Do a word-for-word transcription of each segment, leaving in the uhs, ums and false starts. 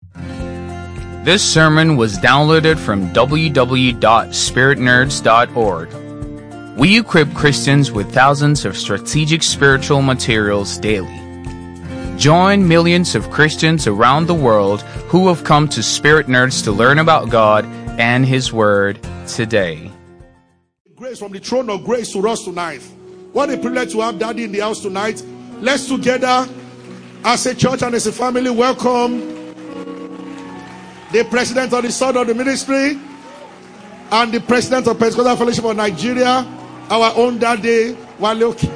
This sermon was downloaded from w w w dot spirit nerds dot org. We equip Christians with thousands of strategic spiritual materials daily. Join millions of Christians around the world who have come to Spirit Nerds to learn about God and His Word today. Grace from the throne of grace to us tonight. What a privilege to have Daddy in the house tonight. Let's together as a church and as a family welcome the president of the Son of the Ministry and the president of Pentecostal Fellowship of Nigeria, our own Daddy Wale Oki.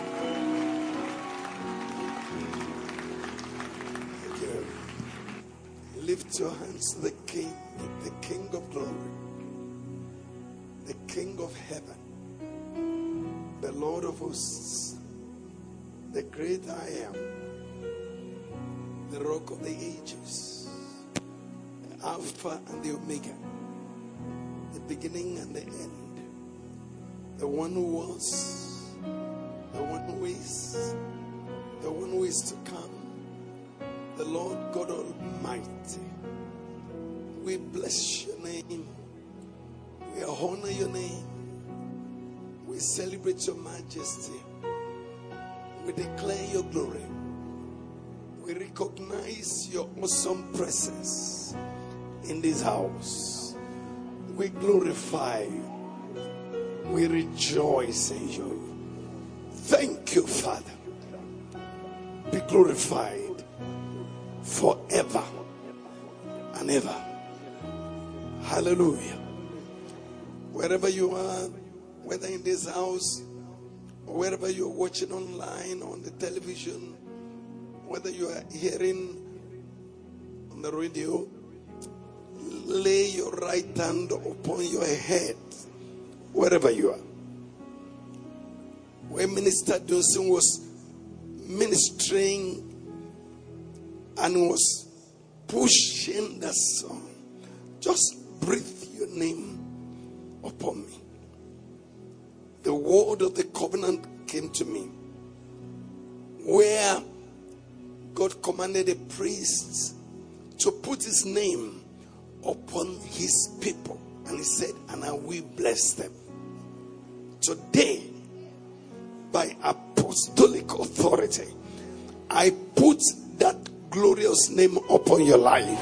Lift your hands to the King, the King of glory, the King of heaven, the Lord of hosts, the great I am, the Rock of the ages, the Alpha and the Omega, the beginning and the end, the one who was, the one who is, the one who is to come, the Lord God Almighty. We bless your name. We honor your name. We celebrate your majesty. We declare your glory. We recognize your awesome presence in this house. We glorify you. We rejoice in you. Thank you, Father. Be glorified forever and ever. Hallelujah. Wherever you are, whether in this house or wherever you're watching online, on the television, whether you are hearing on the radio, lay your right hand upon your head, wherever you are. When Minister Dunson was ministering and was pushing the song, just breathe your name upon me. The word of the covenant came to me, where God commanded the priests to put his name upon his people, and he said, and I will bless them. Today, by apostolic authority, I put that glorious name upon your life.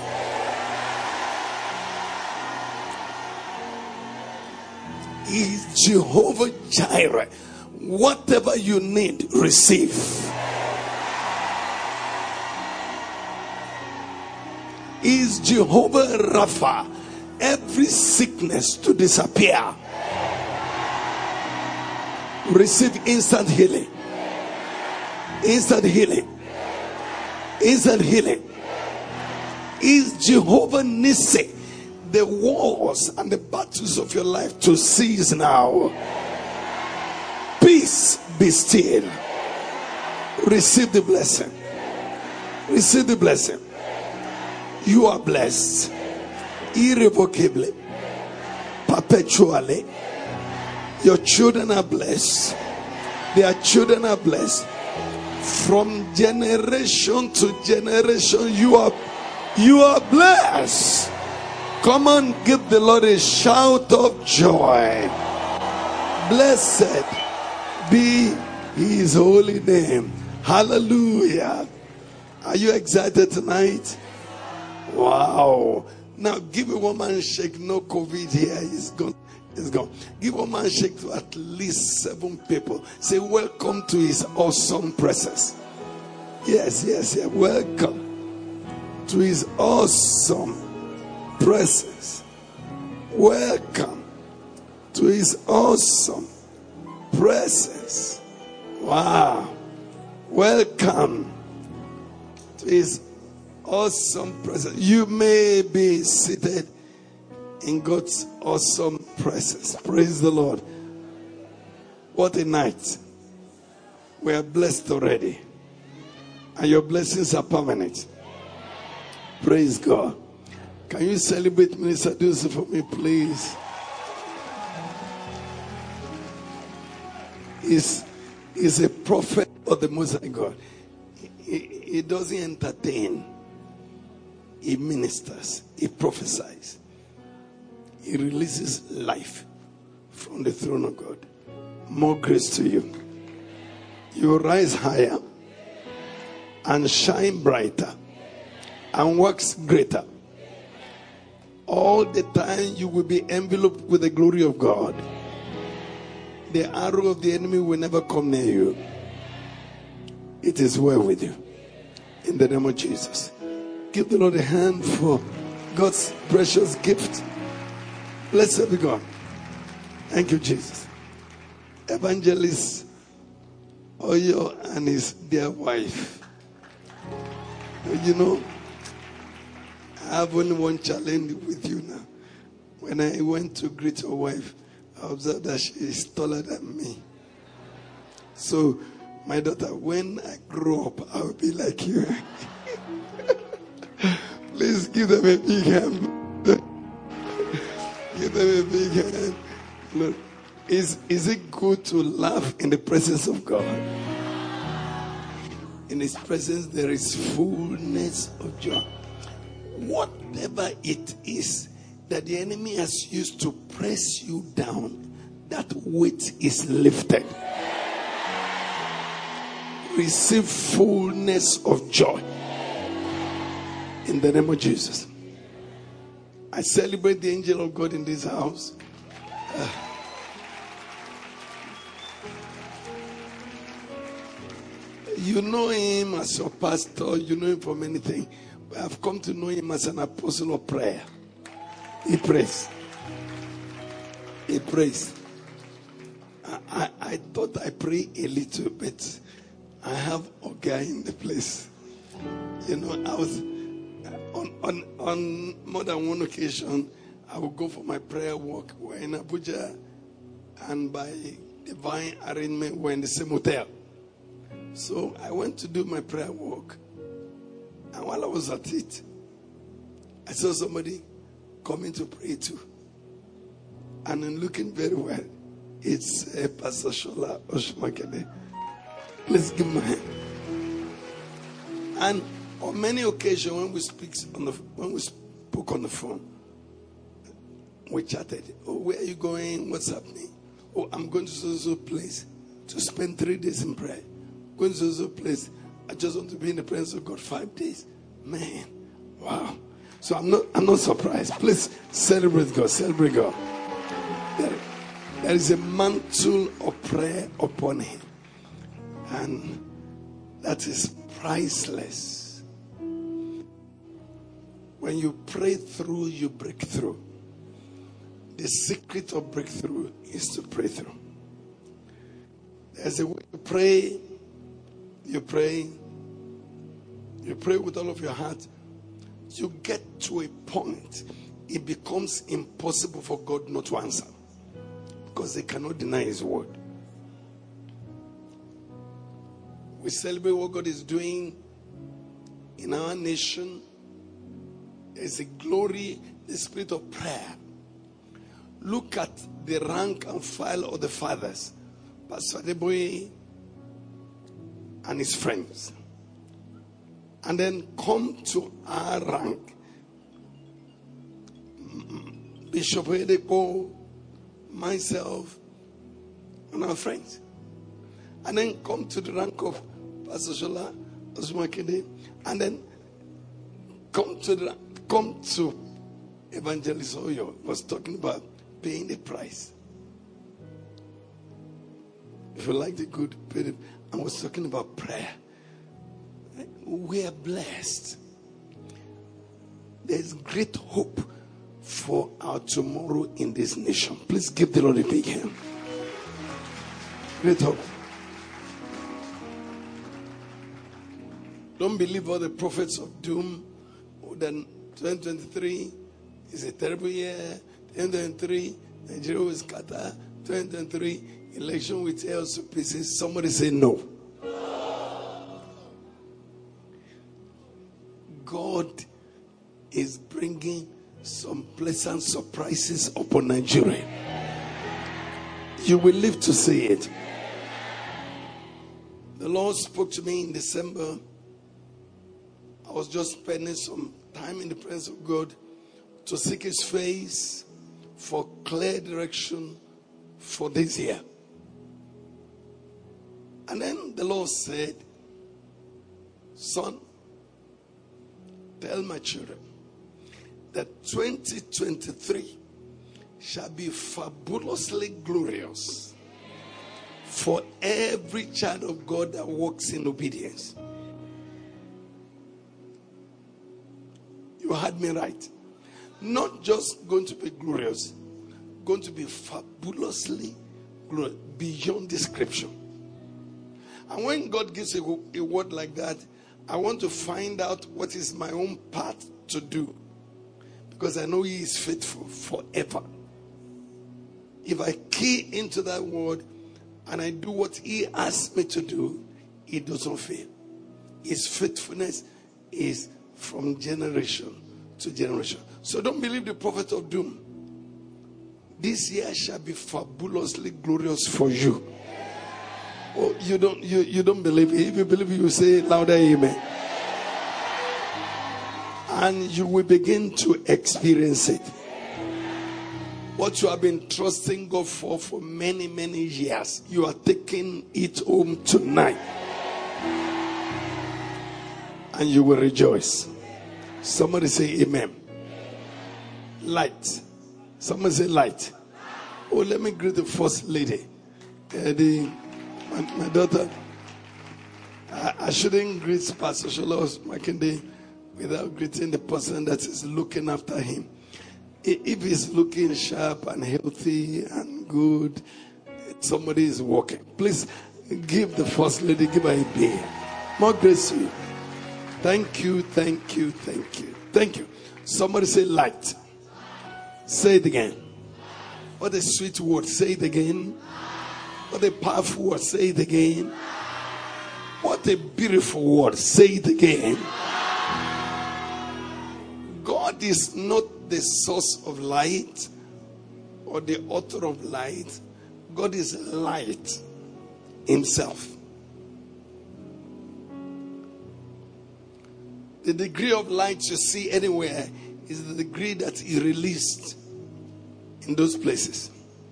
He is Jehovah Jireh. Whatever you need, receive. He is Jehovah Rapha. Every sickness to disappear. Receive instant healing. Instant healing. Instant healing. Is Jehovah Nissi. The wars and the battles of your life to cease now. Peace be still. Receive the blessing. Receive the blessing. You are blessed irrevocably, perpetually. Your children are blessed. Their children are blessed. From generation to generation, you are you are blessed. Come on, give the Lord a shout of joy. Blessed be his holy name. Hallelujah. Are you excited tonight? Wow. Now give a woman shake. No COVID here. It's gone. It's gone. Give a man shake to at least seven people. Say welcome to his awesome presence. Yes, yes, yes. Welcome to his awesome presence. Welcome to his awesome presence. Wow. Welcome to his awesome presence. You may be seated in God's awesome presence. Praise the Lord. What a night. We are blessed already. And your blessings are permanent. Praise God. Can you celebrate Minister Dunson for me, please? He's, he's a prophet of the Most High God. He, he doesn't entertain. He ministers. He prophesies. He releases life from the throne of God. More grace to you. You rise higher and shine brighter and wax greater. All the time you will be enveloped with the glory of God. The arrow of the enemy will never come near you. It is well with you. In the name of Jesus. Give the Lord a hand for God's precious gift. Blessed be God. Thank you, Jesus. Evangelist Oyo and his dear wife. You know, I have only one challenge with you now. When I went to greet your wife, I observed that she is taller than me. So, my daughter, when I grow up, I will be like you. Please give them a big hand. Give them a big hand. Look, is, is it good to laugh in the presence of God? In His presence, there is fullness of joy. Whatever it is that the enemy has used to press you down, that weight is lifted. Receive fullness of joy. In the name of Jesus. I celebrate the angel of God in this house. Uh, you know him as your pastor. You know him from anything. But I've come to know him as an apostle of prayer. He prays. He prays. I, I, I thought I pray a little bit. I have a guy in the place. You know, I was on, on, on more than one occasion, I would go for my prayer walk. We're in Abuja, and by divine arrangement, we're in the same hotel. So I went to do my prayer walk. And while I was at it, I saw somebody coming to pray too. And I'm looking very well. It's uh, Pastor Shola Oshmakede. Let's give him a hand. And on many occasions when we speak on the when we spoke on the phone, we chatted. Oh, where are you going? What's happening? Oh, I'm going to so so place to spend three days in prayer. Going to so so place. I just want to be in the presence of God five days. Man, wow. So I'm not I'm not surprised. Please celebrate God. Celebrate God. There, there is a mantle of prayer upon him. And that is priceless. When you pray through, you break through. The secret of breakthrough is to pray through. There's a way to pray. You pray. You pray with all of your heart. You get to a point, it becomes impossible for God not to answer. Because they cannot deny His word. We celebrate what God is doing in our nation. There's a glory, the spirit of prayer. Look at the rank and file of the fathers. Pastor Adeboye and his friends. And then come to our rank. Bishop Edeko, myself, and our friends. And then come to the rank of Pastor Shola Oshmakede. And then come to the come to Evangelist Oyo. Was talking about paying the price. If you like the good, pay it. I was talking about prayer. We are blessed. There's great hope for our tomorrow in this nation. Please give the Lord a big hand. Great hope. Don't believe all the prophets of doom. Oh, then twenty twenty-three is a terrible year. twenty twenty-three, Nigeria will scatter. twenty twenty-three, election with L C P C. Somebody say no. God is bringing some pleasant surprises upon Nigeria. You will live to see it. The Lord spoke to me in December. I was just spending some time in the presence of God to seek His face for clear direction for this year. And then the Lord said, son, tell my children that twenty twenty-three shall be fabulously glorious for every child of God that walks in obedience. You heard me right. Not just going to be glorious, going to be fabulously glorious, beyond description. And when God gives a, a word like that, I want to find out what is my own part to do. Because I know He is faithful forever. If I key into that word and I do what He asked me to do, He doesn't fail. His faithfulness is from generation to generation. So don't believe the prophet of doom. This year shall be fabulously glorious for you. Oh, you don't you, you don't believe it. If you believe it, you say louder amen. And you will begin to experience it. What you have been trusting God for for many, many years, you are taking it home tonight. And you will rejoice. Somebody say amen. Light. Somebody say light. Oh, let me greet the first lady. Uh, the, my, my daughter. I, I shouldn't greet Pastor Sholos Makinde without greeting the person that is looking after him. If he's looking sharp and healthy and good, somebody is walking. Please give the first lady, give her a beer. More grace to you. Thank you, thank you, thank you, thank you. Somebody say light. Say it again. What a sweet word. Say it again. What a powerful word. Say it again. What a beautiful word. Say it again. God is not the source of light or the author of light. God is light Himself. The degree of light you see anywhere is the degree that He released in those places.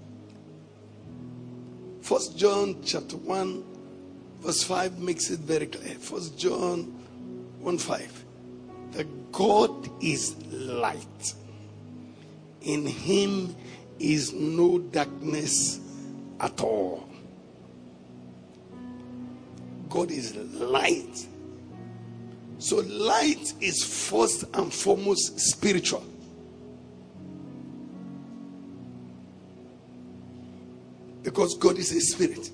First John chapter one verse five makes it very clear. First John one five. That God is light. In Him is no darkness at all. God is light. So light is first and foremost spiritual. Because God is a spirit.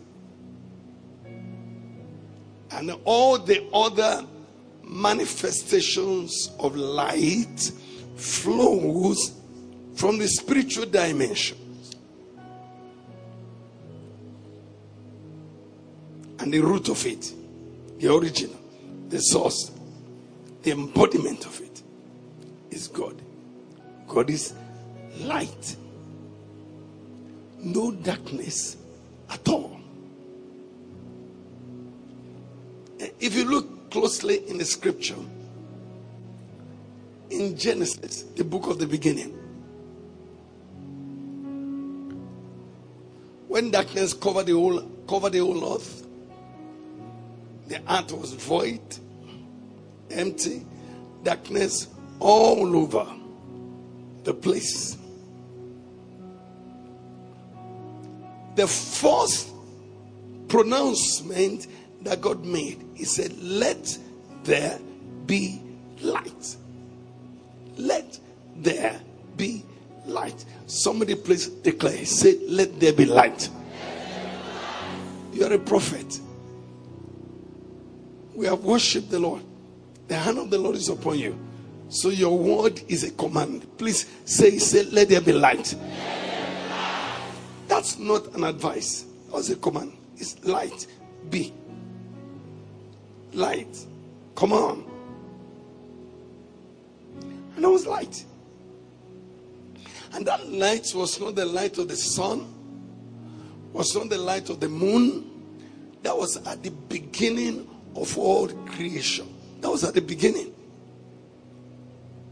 And all the other manifestations of light flows from the spiritual dimension. And the root of it, the original, the source, the embodiment of it is God. God is light. No darkness at all. If you look closely in the scripture, in Genesis, the book of the beginning, when darkness covered the whole covered the whole earth, the earth was void, empty, darkness all over the place. The first pronouncement that God made, He said, let there be light. Let there be light. Somebody please declare. Say, let there be light. You are a prophet. We have worshipped the Lord. The hand of the Lord is upon you. So your word is a command. Please say, say, let there be light. That's not an advice. That's a command. It's light. Be. Light. Come on. And there was light. And that light was not the light of the sun. Was not the light of the moon. That was at the beginning of all creation. That was at the beginning.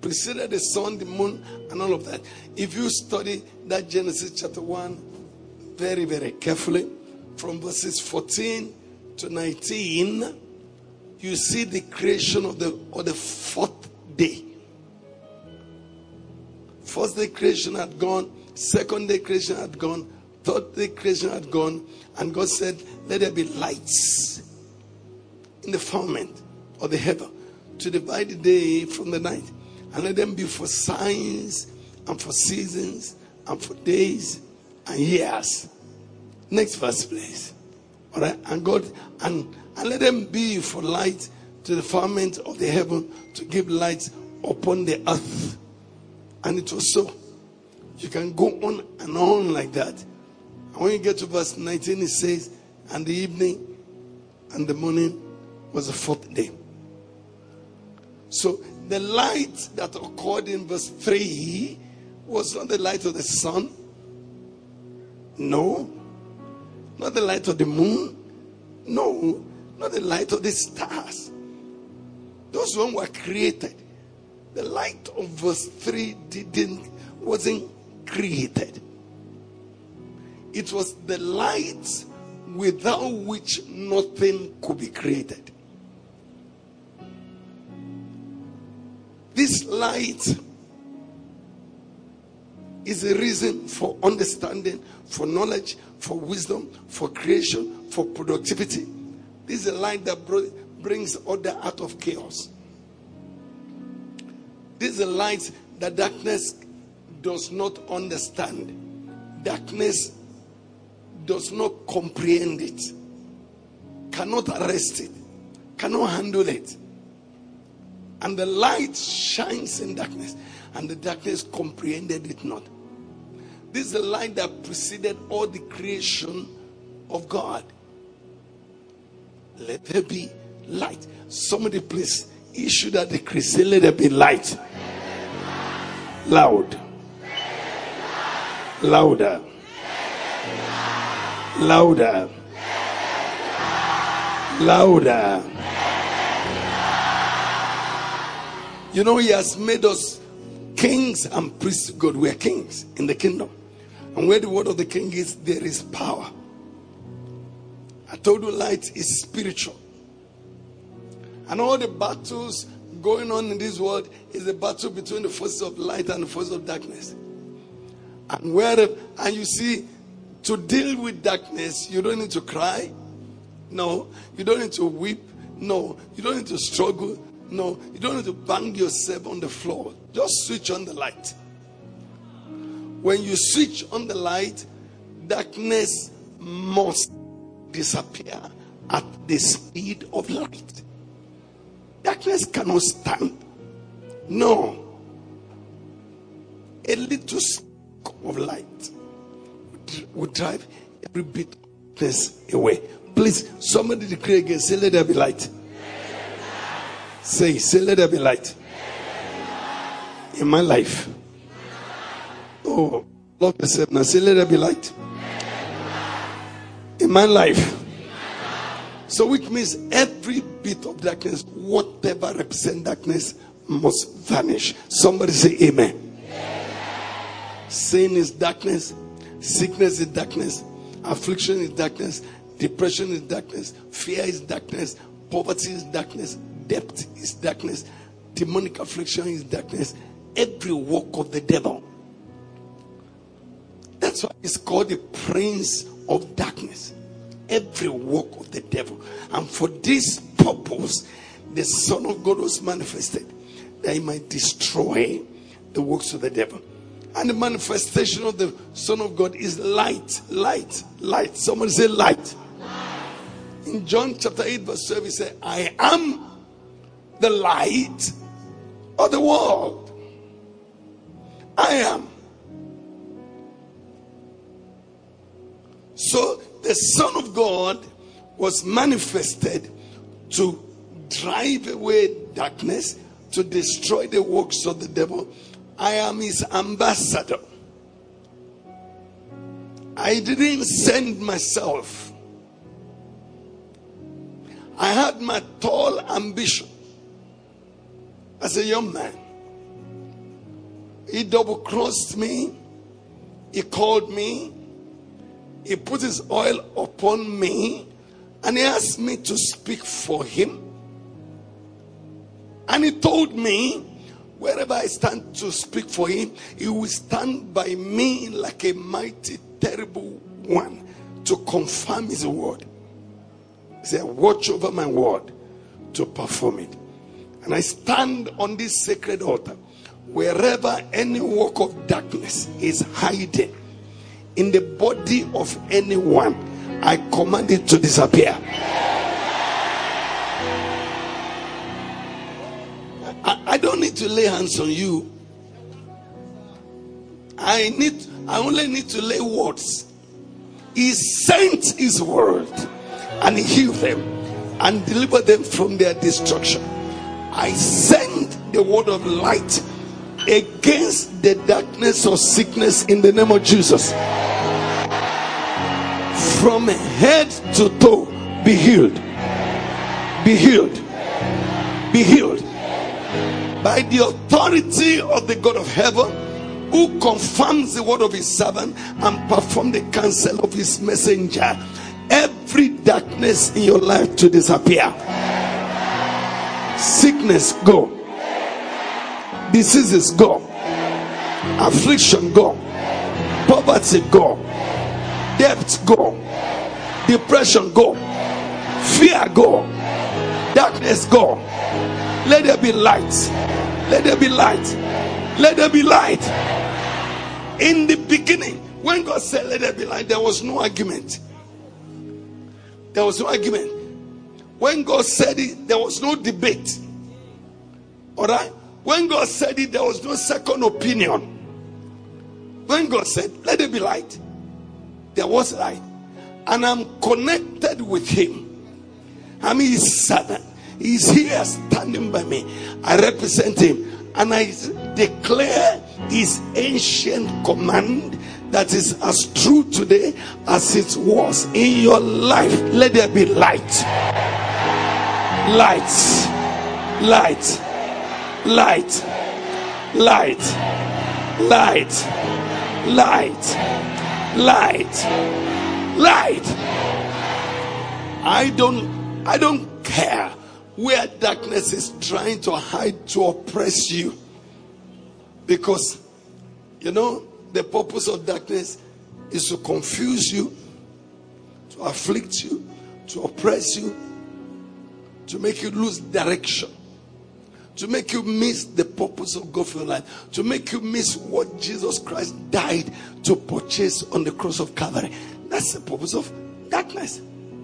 preceded the sun, the moon, and all of that. If you study that Genesis chapter one very, very carefully, from verses fourteen to nineteen, you see the creation of the, of the fourth day. First day creation had gone, second day creation had gone, third day creation had gone, and God said, let there be lights in the firmament of the heaven to divide the day from the night, and let them be for signs and for seasons and for days and years. Next verse, please. All right, and God and and let them be for light to the firmament of the heaven, to give light upon the earth. And it was so. You can go on and on like that. And when you get to verse nineteen, it says, and the evening and the morning was the fourth day. So the light that occurred in verse three was not the light of the sun. No. Not the light of the moon. No. Not the light of the stars. Those ones were created. The light of verse three didn't wasn't created. It was the light without which nothing could be created. This light is a reason for understanding, for knowledge, for wisdom, for creation, for productivity. This is a light that brings order out of chaos. This is a light that darkness does not understand. Darkness does not comprehend it, cannot arrest it, cannot handle it. And the light shines in darkness, and the darkness comprehended it not. This is the light that preceded all the creation of God. Let there be light. Somebody please issue that decree. Say, let there be light. Loud. Louder. Louder. Louder. You know, he has made us kings and priests of God. We are kings in the kingdom. And where the word of the king is, there is power. I told you light is spiritual. And all the battles going on in this world is a battle between the forces of light and the forces of darkness. And where, and you see, to deal with darkness, you don't need to cry. No. You don't need to weep. No. You don't need to struggle. No. You don't need to bang yourself on the floor. Just switch on the light. When you switch on the light, darkness must disappear at the speed of light. Darkness cannot stand. No. A little spark of light would drive every bit of darkness away. Please, somebody declare again. Say, let there be light. Say, say, let there be light. In my life. Oh, love yourself now. Say, let there be light. In my life. So which means every bit of darkness, whatever represents darkness, must vanish. Somebody say amen. Amen. Sin is darkness. Sickness is darkness. Affliction is darkness. Depression is darkness. Fear is darkness. Poverty is darkness. Debt is darkness. Demonic affliction is darkness. Every work of the devil. That's why it's called the prince of darkness. Every work of the devil. And for this purpose, the Son of God was manifested, that he might destroy the works of the devil. And the manifestation of the Son of God is light. Light. Light. Somebody say light. Light. In John chapter eight verse twelve, he said, I am the light of the world. I am. So the Son of God was manifested to drive away darkness, to destroy the works of the devil. I am his ambassador. I didn't send myself. I had my tall ambition as a young man. He double crossed me. He called me. He put his oil upon me. And he asked me to speak for him. And he told me, wherever I stand to speak for him, he will stand by me like a mighty, terrible one to confirm his word. He said, watch over my word to perform it. And I stand on this sacred altar. Wherever any work of darkness is hiding in the body of anyone, I command it to disappear. I, I don't need to lay hands on you. I need I only need to lay words. He sent his word and he healed them and delivered them from their destruction. I send the word of light against the darkness of sickness in the name of Jesus. From head to toe, be healed. Be healed. Be healed. By the authority of the God of heaven, who confirms the word of his servant and performs the counsel of his messenger, every darkness in your life to disappear. Sickness, go. Diseases, go. Affliction, go. Poverty, go. Debt, go. Depression, go. Fear, go. Darkness, go. Let there be light. Let there be light. Let there be light. In the beginning, when God said let there be light, there was no argument. There was no argument. When God said it, there was no debate. Alright? When God said it, there was no second opinion. When God said, let there be light, there was light. And I'm connected with him. I'm his servant. He's here standing by me. I represent him. And I declare his ancient command that is as true today as it was in your life. Let there be light. Light. Light. Light. Light. Light. Light. Light. Light. I don't I don't care where darkness is trying to hide to oppress you. Because, you know, the purpose of darkness is to confuse you, to afflict you, to oppress you, to make you lose direction, to make you miss the purpose of God for your life, to make you miss what Jesus Christ died to purchase on the cross of Calvary. That's the purpose of darkness.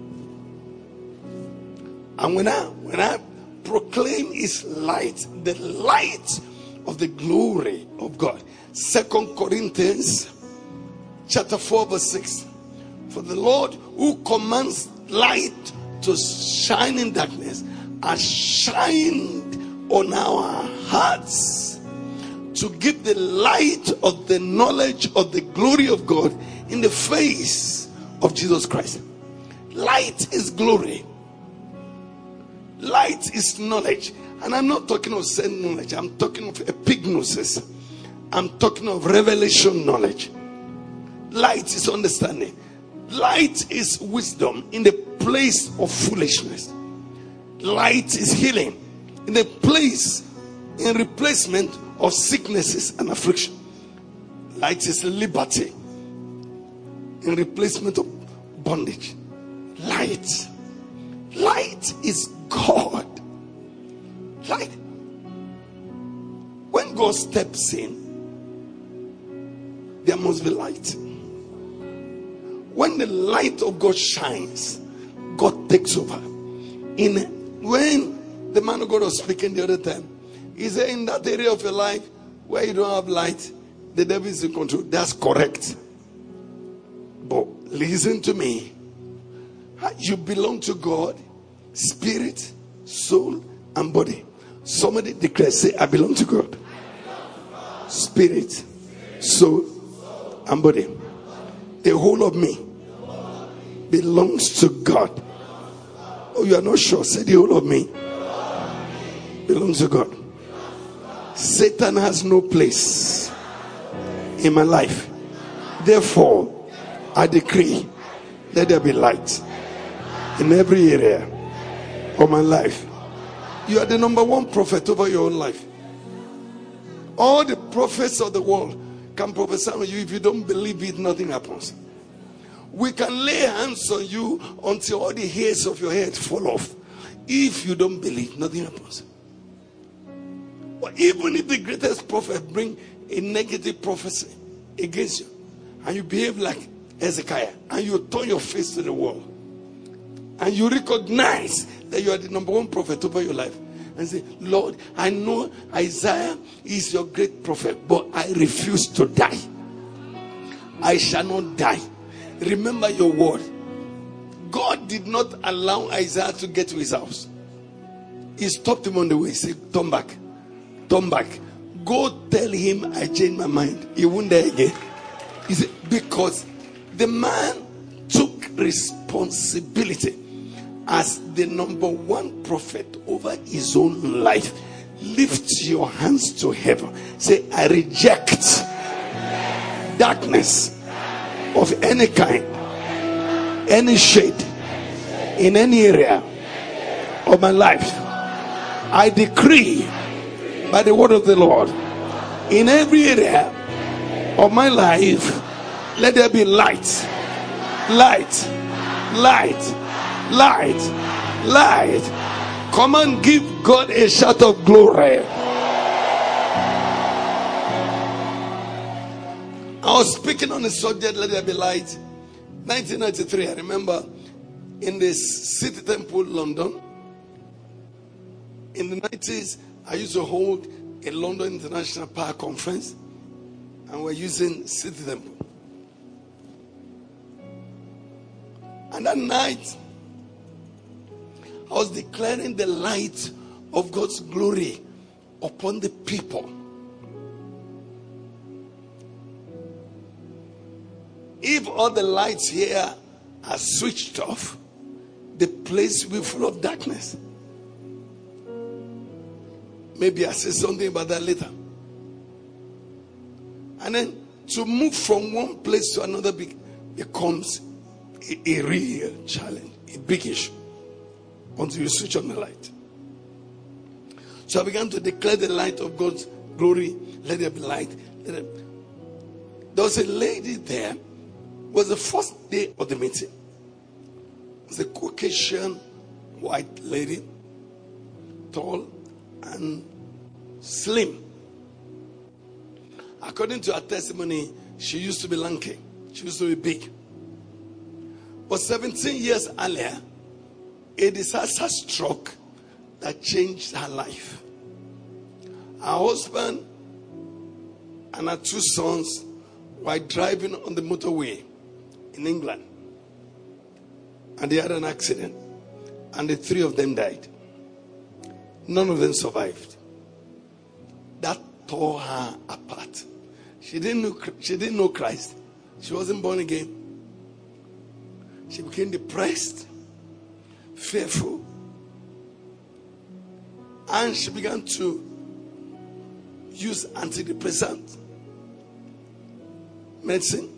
And when I when I proclaim his light, the light of the glory of God. Second Corinthians chapter four verse six. For the Lord who commands light to shine in darkness has shined on our hearts to give the light of the knowledge of the glory of God in the face of Jesus Christ. Light is glory. Light is knowledge. And I'm not talking of said knowledge. I'm talking of epignosis. I'm talking of revelation knowledge. Light is understanding. Light is wisdom in the place of foolishness. Light is healing in the place, in replacement of sicknesses and affliction. Light is liberty in replacement of bondage. Light. Light is God. Light. When God steps in, there must be light. When the light of God shines, God takes over. In when the man of God was speaking the other time, he said, in that area of your life where you don't have light, the devil is in control. That's correct. But listen to me. You belong to God, spirit, soul, and body. Somebody declare, say, I belong to God. Spirit, soul, and body. The whole of me belongs to God. Oh, you are not sure? Say, the whole of me belongs to God. Satan has no place in my life. Therefore, I decree, let there be light in every area of my life. You are the number one prophet over your own life. All the prophets of the world can prophesy on you. If you don't believe it, nothing happens. We can lay hands on you until all the hairs of your head fall off. If you don't believe, nothing happens. But even if the greatest prophet bring a negative prophecy against you, and you behave like Hezekiah, and you turn your face to the wall, and you recognize that you are the number one prophet over your life, and say, Lord, I know Isaiah is your great prophet, but I refuse to die. I shall not die. Remember your word. God did not allow Isaiah to get to his house. He stopped him on the way. He said, turn back. Turn back. Go tell him I changed my mind. He won't die again. He said, because the man took responsibility as the number one prophet over his own life. Lift your hands to heaven. Say, I reject darkness of any kind, any shade, in any area of my life. I decree by the word of the Lord, in every area of my life, let there be light, light, light, light, light. Come and give God a shout of glory. I was speaking on the subject, let there be light. nineteen ninety-three, I remember, in the City Temple, London. In the nineties, I used to hold a London International Power Conference, and we're using City Temple. And that night, I was declaring the light of God's glory upon the people. If all the lights here are switched off, the place will be full of darkness. Maybe I'll say something about that later. And then to move from one place to another be- becomes a, a real challenge, a big issue, until you switch on the light. So I began to declare the light of God's glory. Let there be light. Let there, there was a lady there. It was the first day of the meeting. It was a Caucasian white lady, tall and slim. According to her testimony, she used to be lanky. She used to be big. But seventeen years earlier, a disaster struck that changed her life. Her husband and her two sons were driving on the motorway in England, and they had an accident, and the three of them died. None of them survived. That tore her apart. She didn't know, she didn't know Christ. She wasn't born again. She became depressed, fearful, and she began to use antidepressant medicine.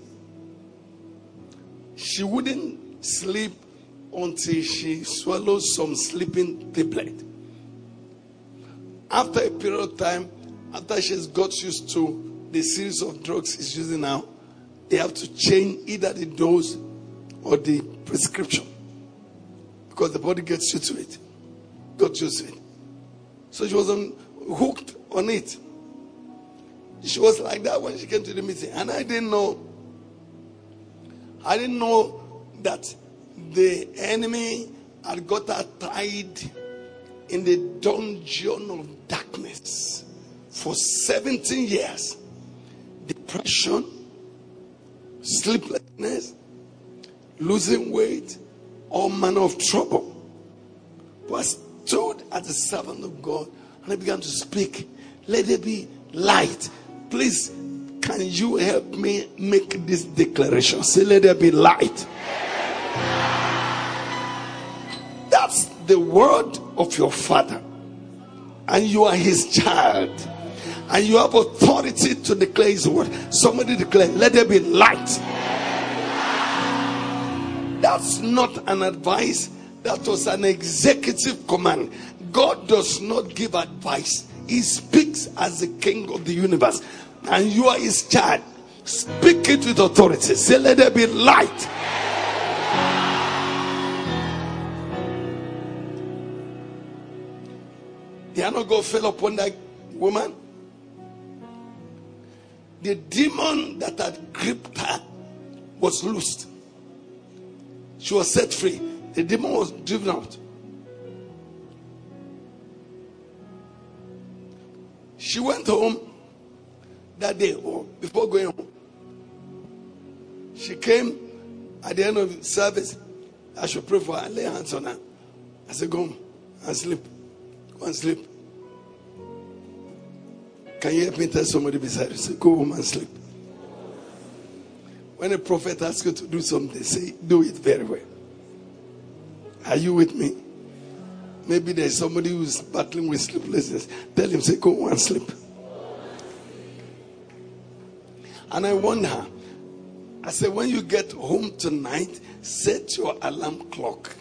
She wouldn't sleep until she swallowed some sleeping tablet. After a period of time, after she's got used to the series of drugs she's using now, they have to change either the dose or the prescription, because the body gets used to it. Got used to it. So she was on, hooked on it. She was like that when she came to the meeting. And I didn't know. I didn't know that the enemy had got her tied in the dungeon of darkness for seventeen years. Depression, sleeplessness, losing weight, all manner of trouble. But I stood as a servant of God and I began to speak. Let there be light. Please, can you help me make this declaration? Say, let there be light. That's the word of your Father, and you are his child. And you have authority to declare his word. Somebody declare, let there be light. That's not an advice. That was an executive command. God does not give advice. He speaks as the king of the universe. And you are his child. Speak it with authority. Say, let there be light. The hand of God fell upon that woman. The demon that had gripped her was loosed. She was set free. The demon was driven out. She went home that day, or before going home. She came at the end of the service. I should pray for her, lay hands on her. I said, go home and sleep. Go and sleep. Can you help me tell somebody beside you? Say, go home and sleep. When a prophet asks you to do something, say, do it very well. Are you with me? Maybe there's somebody who's battling with sleeplessness. Tell him, say, go home and sleep. And I warned her. I said, when you get home tonight, set your alarm clock.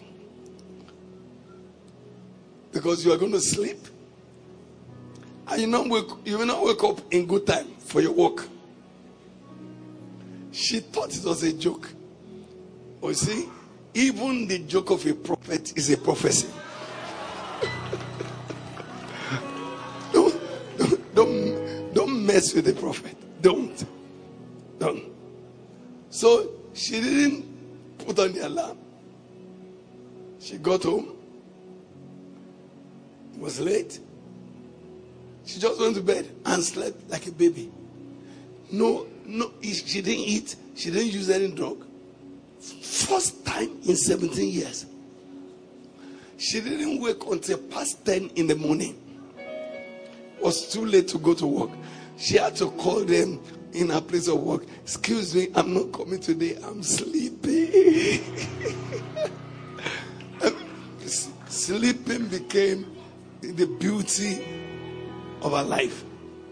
Because you are going to sleep. And you, not wake, you will not wake up in good time for your work. She thought it was a joke. But you see, even the joke of a prophet is a prophecy. don't, don't, don't, don't mess with the prophet. Don't. Don't. So she didn't put on the alarm. She got home. It was late. She just went to bed and slept like a baby. No, no, she didn't eat. She didn't use any drug. First time in seventeen years. She didn't wake until past ten in the morning. It was too late to go to work. She had to call them in her place of work. Excuse me, I'm not coming today. I'm sleeping. Sleeping became the beauty of her life.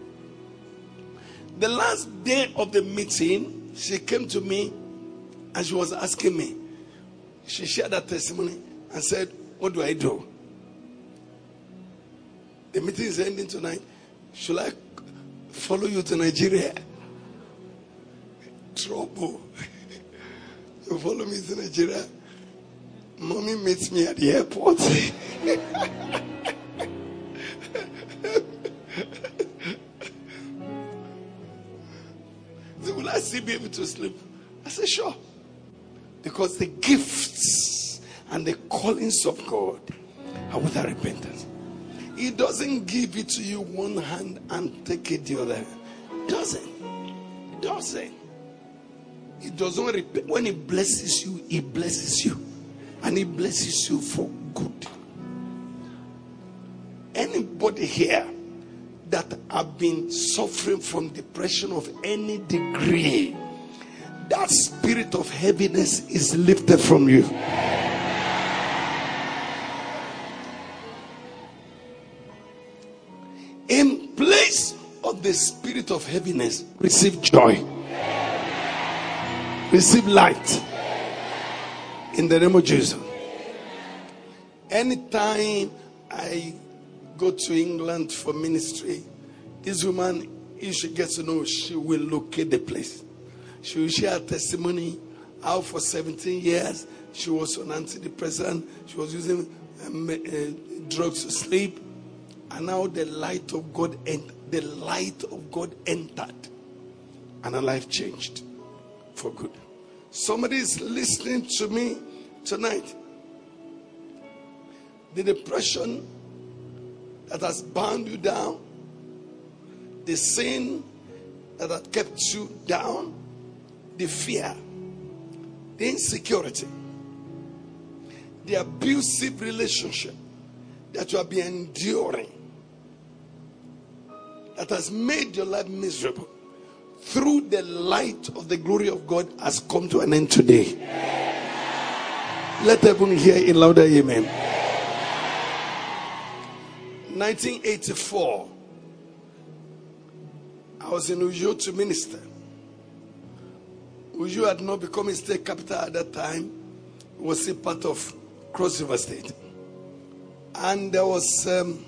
The last day of the meeting, she came to me and she was asking me. She shared her testimony and said, what do I do? The meeting is ending tonight. Should I follow you to Nigeria? Trouble. You follow me to Nigeria? Mommy meets me at the airport. So will I still be able to sleep? I said, sure. Because the gifts and the callings of God are without repentance. He doesn't give it to you one hand and take it the other hand. Doesn't. Doesn't. He doesn't repent. When he blesses you, he blesses you. And he blesses you for good. Anybody here that have been suffering from depression of any degree, that spirit of heaviness is lifted from you. In place of the spirit of heaviness, receive joy. Receive light. In the name of Jesus. Anytime I go to England for ministry, this woman, if she gets to know, she will locate the place. She will share her testimony how for seventeen years she was on antidepressant. She was using um, uh, drugs to sleep. And now the light of God entered. The light of God entered. And her life changed for good. Somebody is listening to me tonight. The depression that has bound you down, the sin that had kept you down, the fear, the insecurity, the abusive relationship that you have been enduring, that has made your life miserable, through the light of the glory of God has come to an end today. Let everyone hear in louder amen. nineteen eighty-four, I was in Ujo to minister. Ujo had not become a state capital at that time. It was still part of Cross River State. And there was um,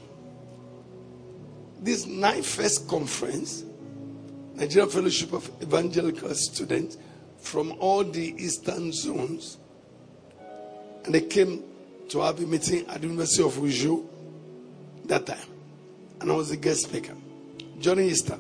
this NIFEST conference, Nigerian Fellowship of Evangelical Students, from all the eastern zones. And they came to have a meeting at the University of Ujo that time. And I was the guest speaker during Easter.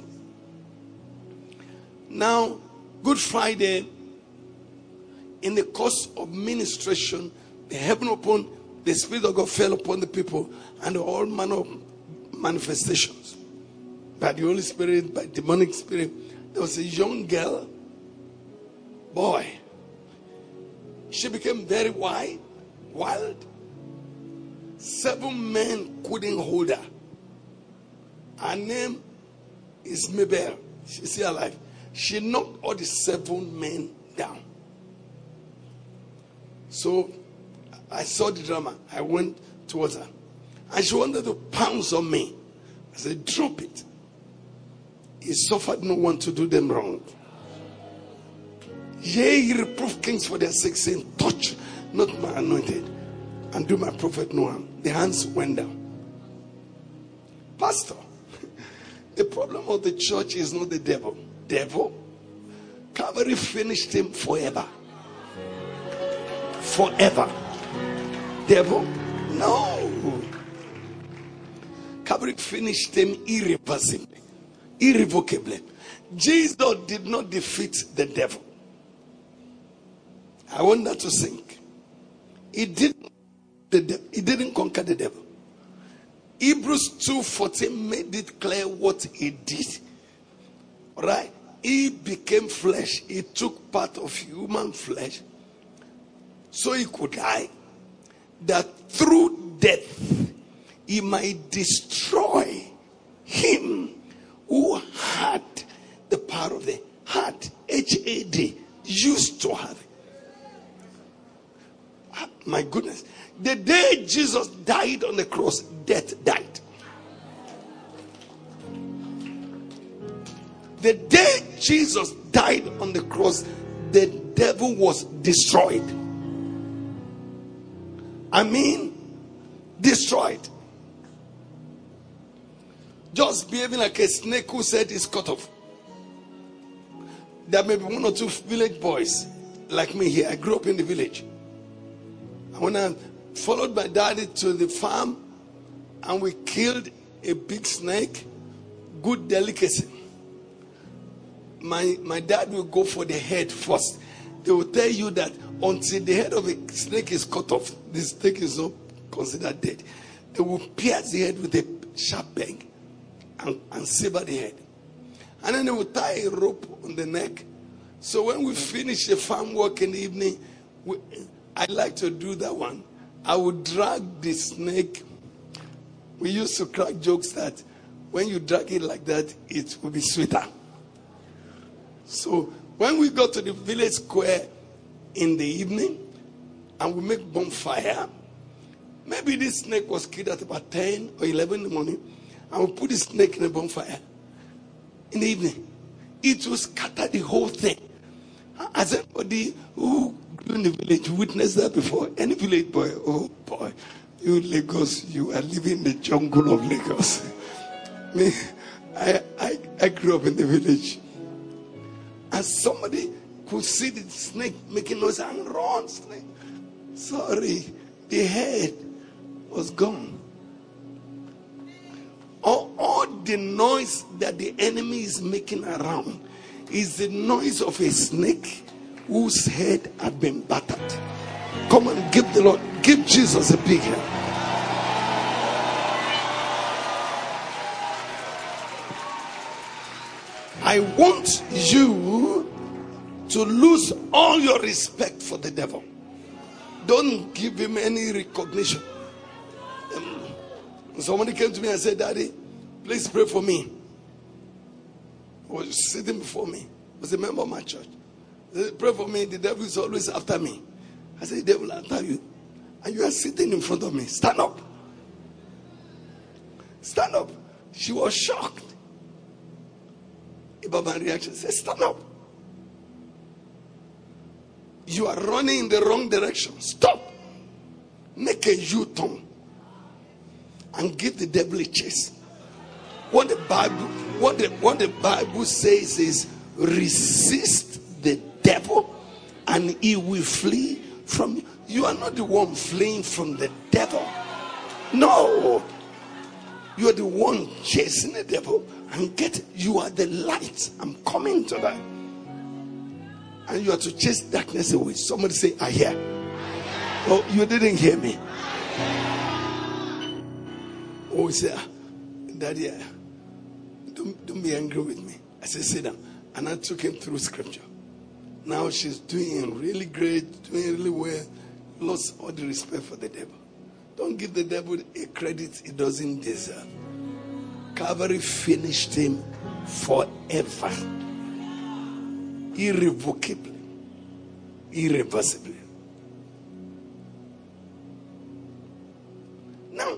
Now, Good Friday, in the course of ministration, the heaven opened, the Spirit of God fell upon the people, and all manner of manifestations. By the Holy Spirit, by demonic spirit. There was a young girl, boy. She became very wild, wild. Seven men couldn't hold her. Her name is Mabel. She's still alive. She knocked all the seven men down. So I saw the drama. I went towards her. And she wanted to pounce on me. I said, drop it. He suffered no one to do them wrong. Yea, he reproved kings for their sake, saying, touch not my anointed, and do my prophet no harm. The hands went down. Pastor, the problem of the church is not the devil. Devil, Calvary finished him forever. Forever. Devil, no. Calvary finished him irreversibly, irrevocably. Jesus did not defeat the devil. I want that to sink. He didn't, the de- he didn't conquer the devil. Hebrews two fourteen made it clear what he did. Right? He became flesh. He took part of human flesh so he could die. That through death he might destroy him who had the power of the had, H A D, used to have it. My goodness. The day Jesus died on the cross, death died. The day Jesus died on the cross, the devil was destroyed. I mean, destroyed. Just behaving like a snake who said he's cut off. There may be one or two village boys like me here. I grew up in the village. When I followed my daddy to the farm and we killed a big snake, good delicacy. My, my dad will go for the head first. They will tell you that until the head of a snake is cut off, the snake is not considered dead. They will pierce the head with a sharp peg and, and sever the head. And then they will tie a rope on the neck. So when we finish the farm work in the evening, we, I like to do that one. I would drag the snake. We used to crack jokes that when you drag it like that, it will be sweeter. So when we go to the village square in the evening and we make bonfire, maybe this snake was killed at about ten or eleven in the morning, and we put the snake in a bonfire in the evening. It will scatter the whole thing. Has anybody who grew in the village witnessed that before? Any village boy? Oh boy, you Lagos, you are living in the jungle of Lagos. Me, I, I, I grew up in the village. And somebody could see the snake making noise and run. Snake. Sorry, the head was gone. All, all the noise that the enemy is making around is the noise of a snake whose head had been battered. Come and give the Lord, give Jesus a big hand. I want you to lose all your respect for the devil. Don't give him any recognition. Um, somebody came to me and said, Daddy, please pray for me. He was sitting before me. He was a member of my church. He said, pray for me. The devil is always after me. I said, the devil after you. And you are sitting in front of me. Stand up. Stand up. She was shocked. Ibaban reaction. Say, stand up. You are running in the wrong direction. Stop. Make a U-turn and give the devil a chase. What the Bible, what the what the Bible says is, resist the devil and he will flee from you. You are not the one fleeing from the devil. No. You are the one chasing the devil and get, you are the light. I'm coming to that. And you are to chase darkness away. Somebody say, I hear. Oh, you didn't hear me. Oh, he said, Daddy, don't, don't be angry with me. I said, sit down. And I took him through scripture. Now she's doing really great, doing really well. Lost all the respect for the devil. Don't give the devil a credit he doesn't deserve. Calvary finished him forever. Irrevocably. Irreversibly. Now,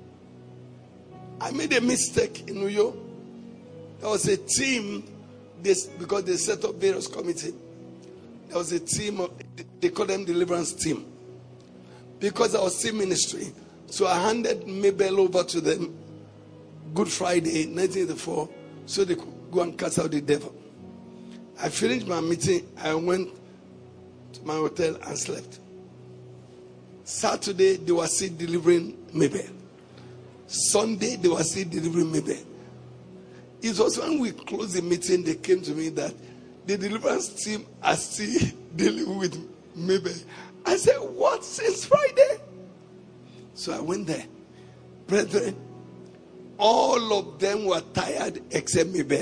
I made a mistake in New York. There was a team, this, because they set up various committees. There was a team, of, they call them deliverance team. Because I was still ministry, so I handed Mabel over to them Good Friday, nineteen eighty-four, so they could go and cast out the devil. I finished my meeting, I went to my hotel and slept. Saturday, they were still delivering Mabel. Sunday, they were still delivering Mabel. It was when we closed the meeting, they came to me that the deliverance team are still dealing with Mabel. I said, what? Since Friday? So I went there. Brethren, all of them were tired except Mabel.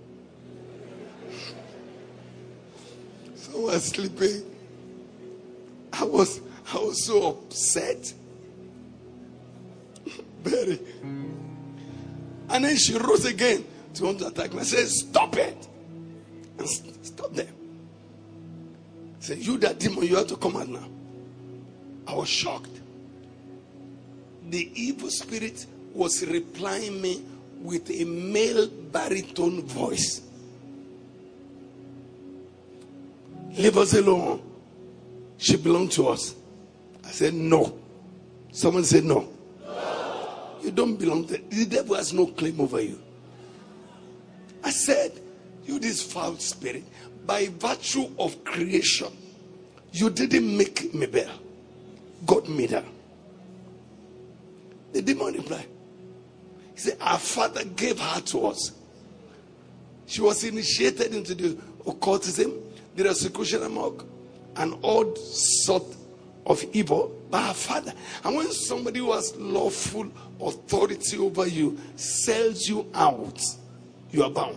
So I was sleeping. I was, I was so upset. Very. And then she rose again to want to attack me. I said, stop it. And st- stop there. I said, you that demon, you have to come out now. I was shocked. The evil spirit was replying me with a male baritone voice. Leave us alone. She belonged to us. I said, no. Someone said, no. No. You don't belong to, the devil has no claim over you. I said, you this foul spirit, by virtue of creation, you didn't make Mabel. God made her. The demon replied. He said, our father gave her to us. She was initiated into the occultism, the Rosicrucian monk, and all sorts of evil by her father. And when somebody who has lawful authority over you sells you out, you are bound.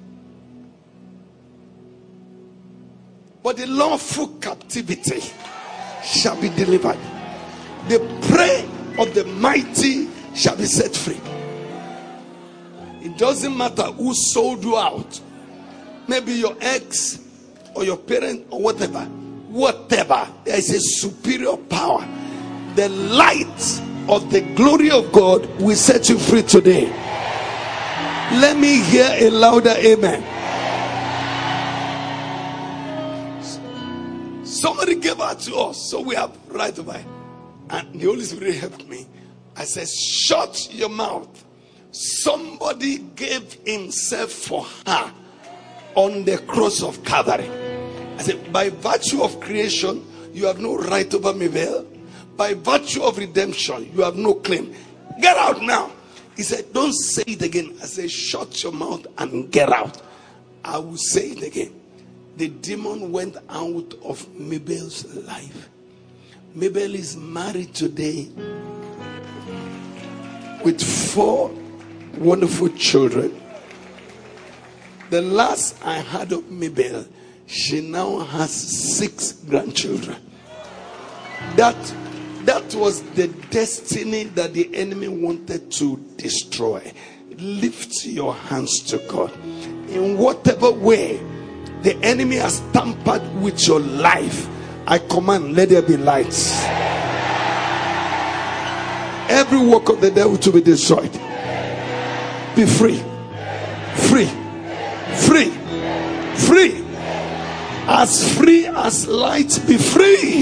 But the lawful captivity shall be delivered. The prey of the mighty shall be set free. It doesn't matter who sold you out. Maybe your ex or your parent or whatever. Whatever. There is a superior power. The light of the glory of God will set you free today. Let me hear a louder amen. Somebody gave her to us, so we have right to buy. And the Holy Spirit helped me. I said, shut your mouth. Somebody gave himself for her on the cross of Calvary. I said, by virtue of creation, you have no right over Mabel. By virtue of redemption, you have no claim. Get out now. He said, don't say it again. I said, shut your mouth and get out. I will say it again. The demon went out of Mabel's life. Mabel is married today with four wonderful children. The last I heard of Mabel, she now has six grandchildren. That, that was the destiny that the enemy wanted to destroy. Lift your hands to God. In whatever way the enemy has tampered with your life, I command, let there be lights. Every work of the devil to be destroyed. Be free. Free. Free. Free. As free as light, be free.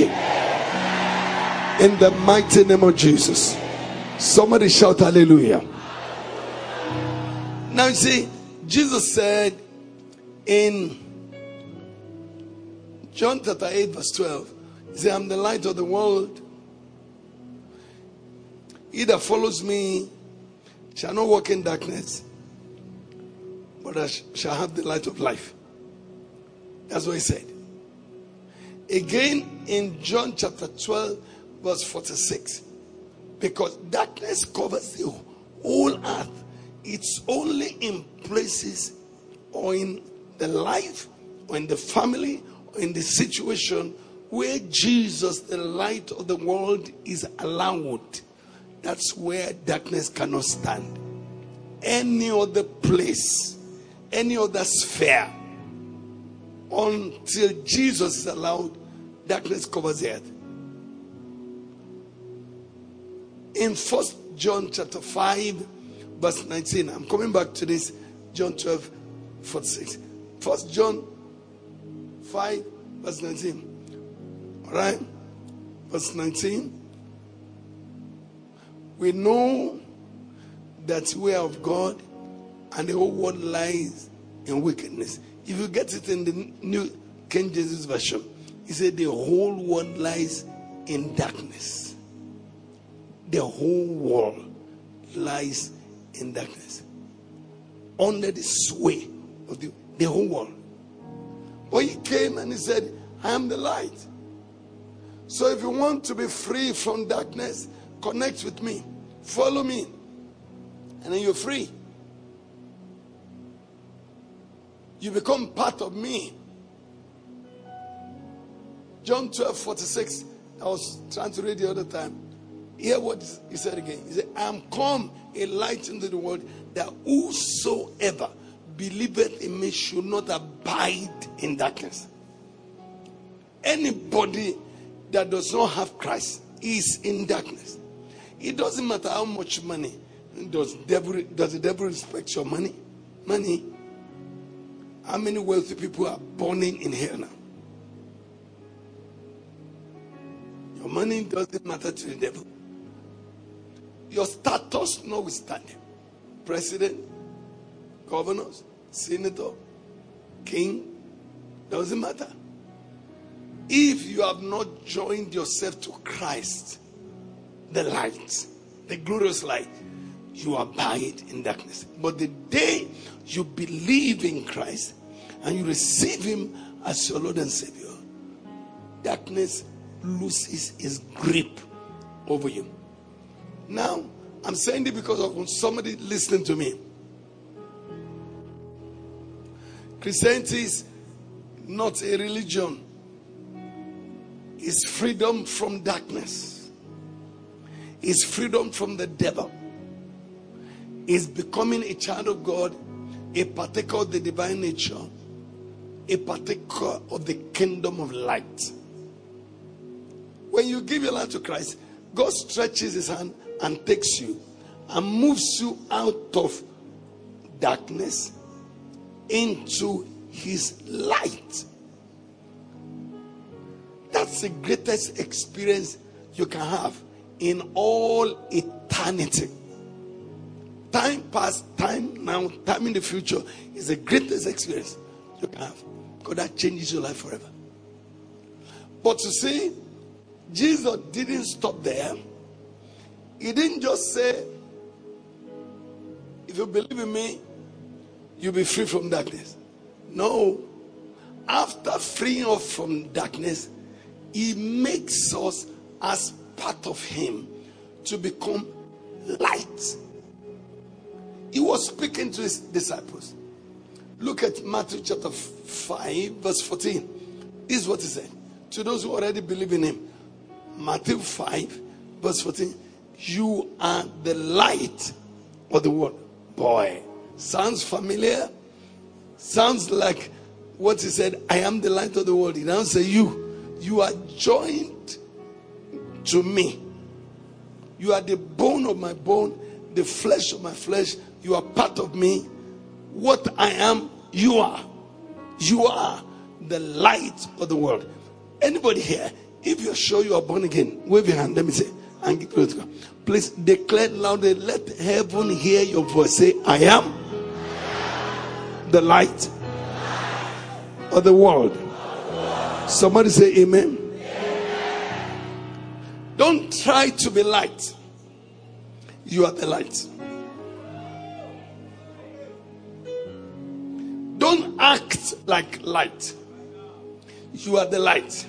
In the mighty name of Jesus. Somebody shout hallelujah. Now you see, Jesus said in John chapter eight verse twelve, he said, I'm the light of the world. He that follows me shall not walk in darkness, but I shall have the light of life. That's what he said. Again in John chapter twelve verse forty-six, because darkness covers the whole earth, it's only in places or in the life or in the family or in the situation where Jesus, the light of the world, is allowed. That's where darkness cannot stand. Any other place, any other sphere, until Jesus is allowed, darkness covers the earth. In First John chapter five verse nineteen, I'm coming back to this, John twelve forty-six. First John five verse nineteen. Alright, verse nineteen. We know that we are of God, and the whole world lies in wickedness. If you get it in the New King James Version, he said the whole world lies in darkness. The whole world lies in darkness, under the sway of the, the whole world. But he came and he said, I am the light. So if you want to be free from darkness, connect with me, follow me, and then you're free. You become part of me. John twelve forty-six, I was trying to read the other time. Hear what he said again. He said, I am come a light into the world, that whosoever believeth in me should not abide in darkness. Anybody that does not have Christ is in darkness. It doesn't matter how much money. Does, devil, does the devil respect your money? Money. How many wealthy people are burning in hell now? Your money doesn't matter to the devil. Your status notwithstanding. President, governors, senator, king, doesn't matter. If you have not joined yourself to Christ, the light, the glorious light, you abide in darkness. But the day you believe in Christ and you receive him as your Lord and Savior, darkness loses its grip over you. Now, I'm saying it because of somebody listening to me. Christianity is not a religion. It's freedom from darkness. It's freedom from the devil. It's becoming a child of God, a partaker of the divine nature, a partaker of the kingdom of light. When you give your life to Christ, God stretches his hand and takes you and moves you out of darkness into his light. That's the greatest experience you can have in all eternity. Time past, time now, time in the future is the greatest experience you can have, because that changes your life forever. But you see, Jesus didn't stop there. He didn't just say, if you believe in me, you'll be free from darkness. No. After freeing us from darkness, he makes us as part of him to become light. He was speaking to his disciples. Look at Matthew chapter five verse fourteen. This is what he said to those who already believe in him. Matthew five verse fourteen. You are the light of the world. Boy, sounds familiar. Sounds like what he said, I am the light of the world. He now say you. You are joined to me. You are the bone of my bone, the flesh of my flesh. You are part of me. What I am, You are. You are the light of the world. Anybody here, if you're sure you are born again, wave your hand. Let me say, and give glory to God. Please declare loudly. Let heaven hear your voice. Say, I am the light of the world. Somebody say amen. Don't try to be light. You are the light. Don't act like light. You are the light.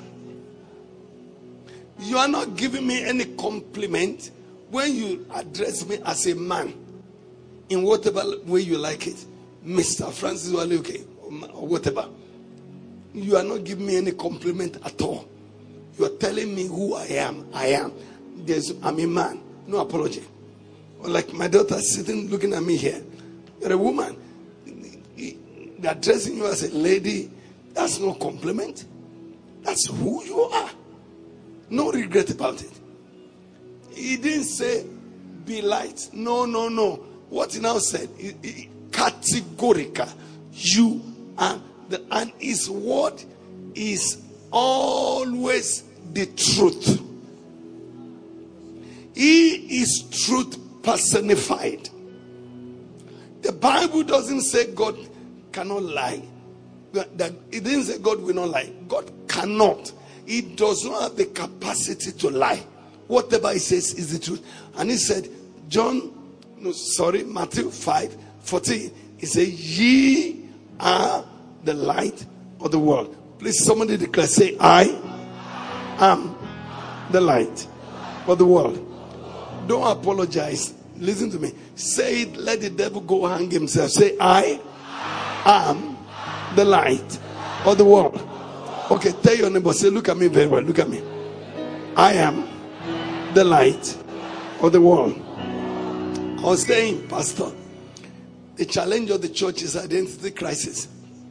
You are not giving me any compliment when you address me as a man in whatever way you like it. Mister Francis Waluke or whatever. You are not giving me any compliment at all. You are telling me who I am. I am. There's, I'm a man. No apology. Or like my daughter sitting looking at me here. You're a woman. They're addressing you as a lady. That's no compliment. That's who you are. No regret about it. He didn't say be light. No, no, no. What he now said, he, he, categorical. You are the, and his word is always the truth. He is truth personified. The Bible doesn't say God cannot lie. That it didn't say God will not lie. God cannot. He does not have the capacity to lie. Whatever he says is the truth. And he said, John, no, sorry, Matthew five fourteen. He said, ye are the light of the world. Please, somebody declare, say, I am the light of the world. Don't apologize. Listen to me. Say it, let the devil go hang himself. Say, I am the light of the world. Okay, tell your neighbor, say, look at me very well. Look at me. I am the light of the world. I was saying, Pastor, the challenge of the church is identity crisis.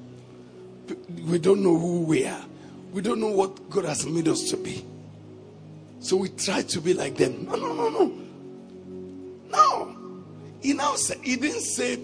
We don't know who we are. We don't know what God has made us to be. So we try to be like them. No, no, no, no. No. He now said, he didn't say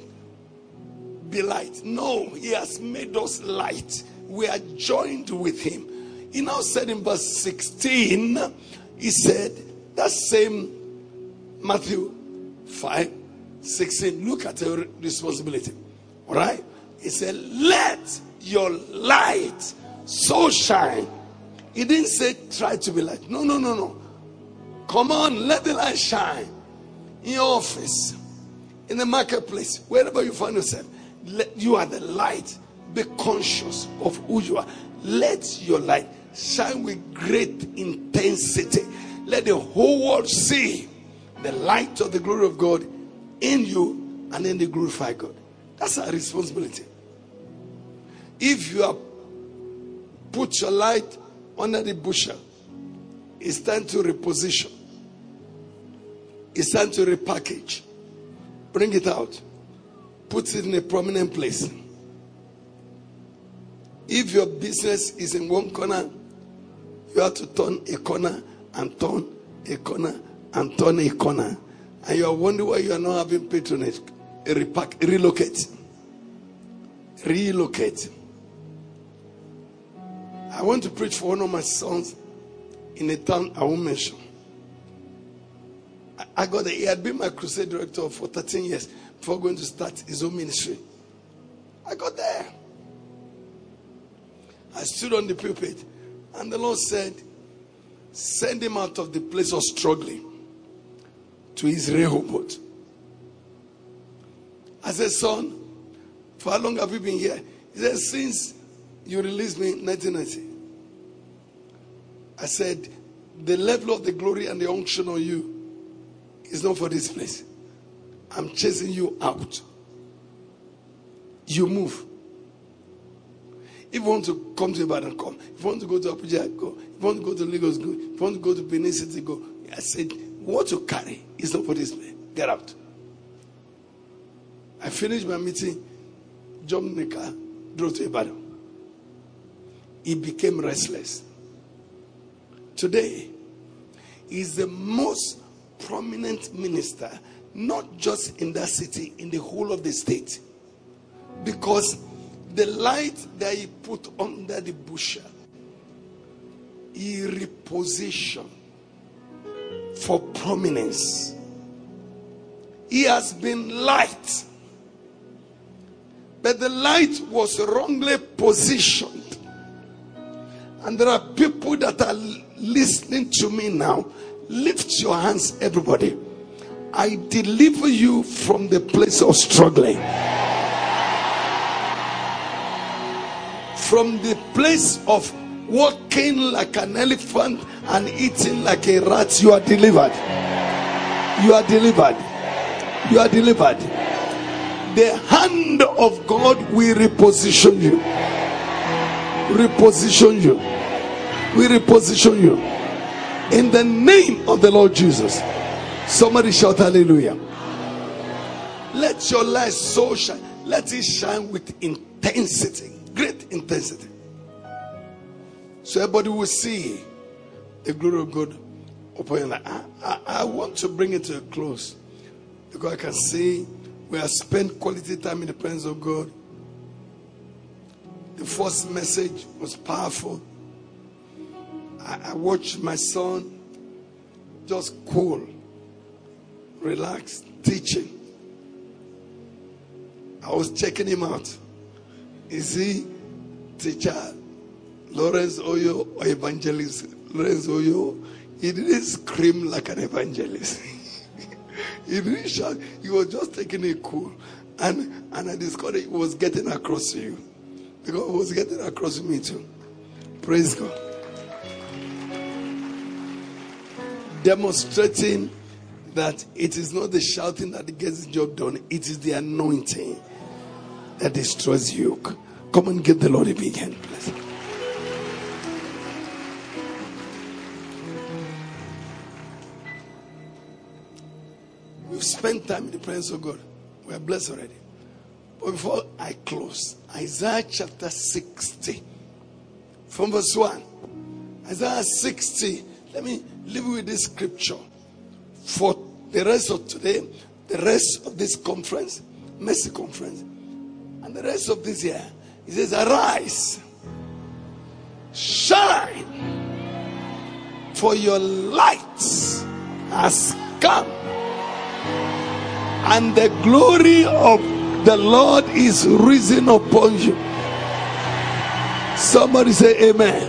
be light. No, he has made us light. We are joined with him. He now said in verse sixteen, he said, that same Matthew five sixteen, look at your responsibility. All right? He said, let your light so shine. He didn't say try to be light. No, no, no, no. Come on, let the light shine. In your office, in the marketplace, wherever you find yourself, let, you are the light. Be conscious of who you are. Let your light shine with great intensity. Let the whole world see the light of the glory of God in you, and then they glorify God. That's our responsibility. If you have put your light under the bushel, it's time to reposition. It's time to repackage. Bring it out. Put it in a prominent place. If your business is in one corner, you have to turn a corner and turn a corner and turn a corner. And you are wondering why you are not having patronage. Repack, relocate. Relocate. I want to preach for one of my sons in a town I won't mention. I, I got there. He had been my crusade director for thirteen years before going to start his own ministry. I got there. I stood on the pulpit and the Lord said, send him out of the place of struggling to his Rehoboth. I said, son, for how long have you been here? He said, since you released me in nineteen ninety. I said, the level of the glory and the unction on you is not for this place. I'm chasing you out. You move. If you want to come to Ibadan, come. If you want to go to Abuja, go. If you want to go to Lagos, go. If you want to go to Benin City, go. I said, what you carry is not for this place. Get out. I finished my meeting, jumped in the car, drove to Ibadan. He became restless. Today, he's the most prominent minister, not just in that city, in the whole of the state. Because The light that he put under the bushel, he repositioned for prominence. He has been light, but the light was wrongly positioned. And there are people that are listening to me now. Lift your hands, everybody. I deliver you from the place of struggling, from the place of walking like an elephant and eating like a rat. You are delivered. You are delivered. You are delivered. The hand of God will reposition you. Reposition you. We reposition you. In the name of the Lord Jesus. Somebody shout hallelujah. Let your light so shine. Let it shine with intensity. Great intensity. So everybody will see the glory of God upon your life. I, I, I want to bring it to a close, because I can see we have spent quality time in the presence of God. The first message was powerful. I, I watched my son just cool, relaxed, teaching. I was checking him out. Is he teacher Lawrence Oyo or evangelist Lawrence Oyo? He didn't scream like an evangelist. He didn't shout. He was just taking it cool. And, and I discovered it was getting across to you. Because it was getting across to me too. Praise God. Demonstrating that it is not the shouting that gets the job done. It is the anointing that destroys yoke. Come and give the Lord a big hand, please. We've spent time in the presence of God. We are blessed already. But before I close, Isaiah chapter sixty, from verse one. Isaiah sixty. Let me leave you with this scripture for the rest of today, the rest of this conference, Mercy Conference, and the rest of this year. It says, arise, shine, for your light has come, and the glory of the Lord is risen upon you. Somebody say amen.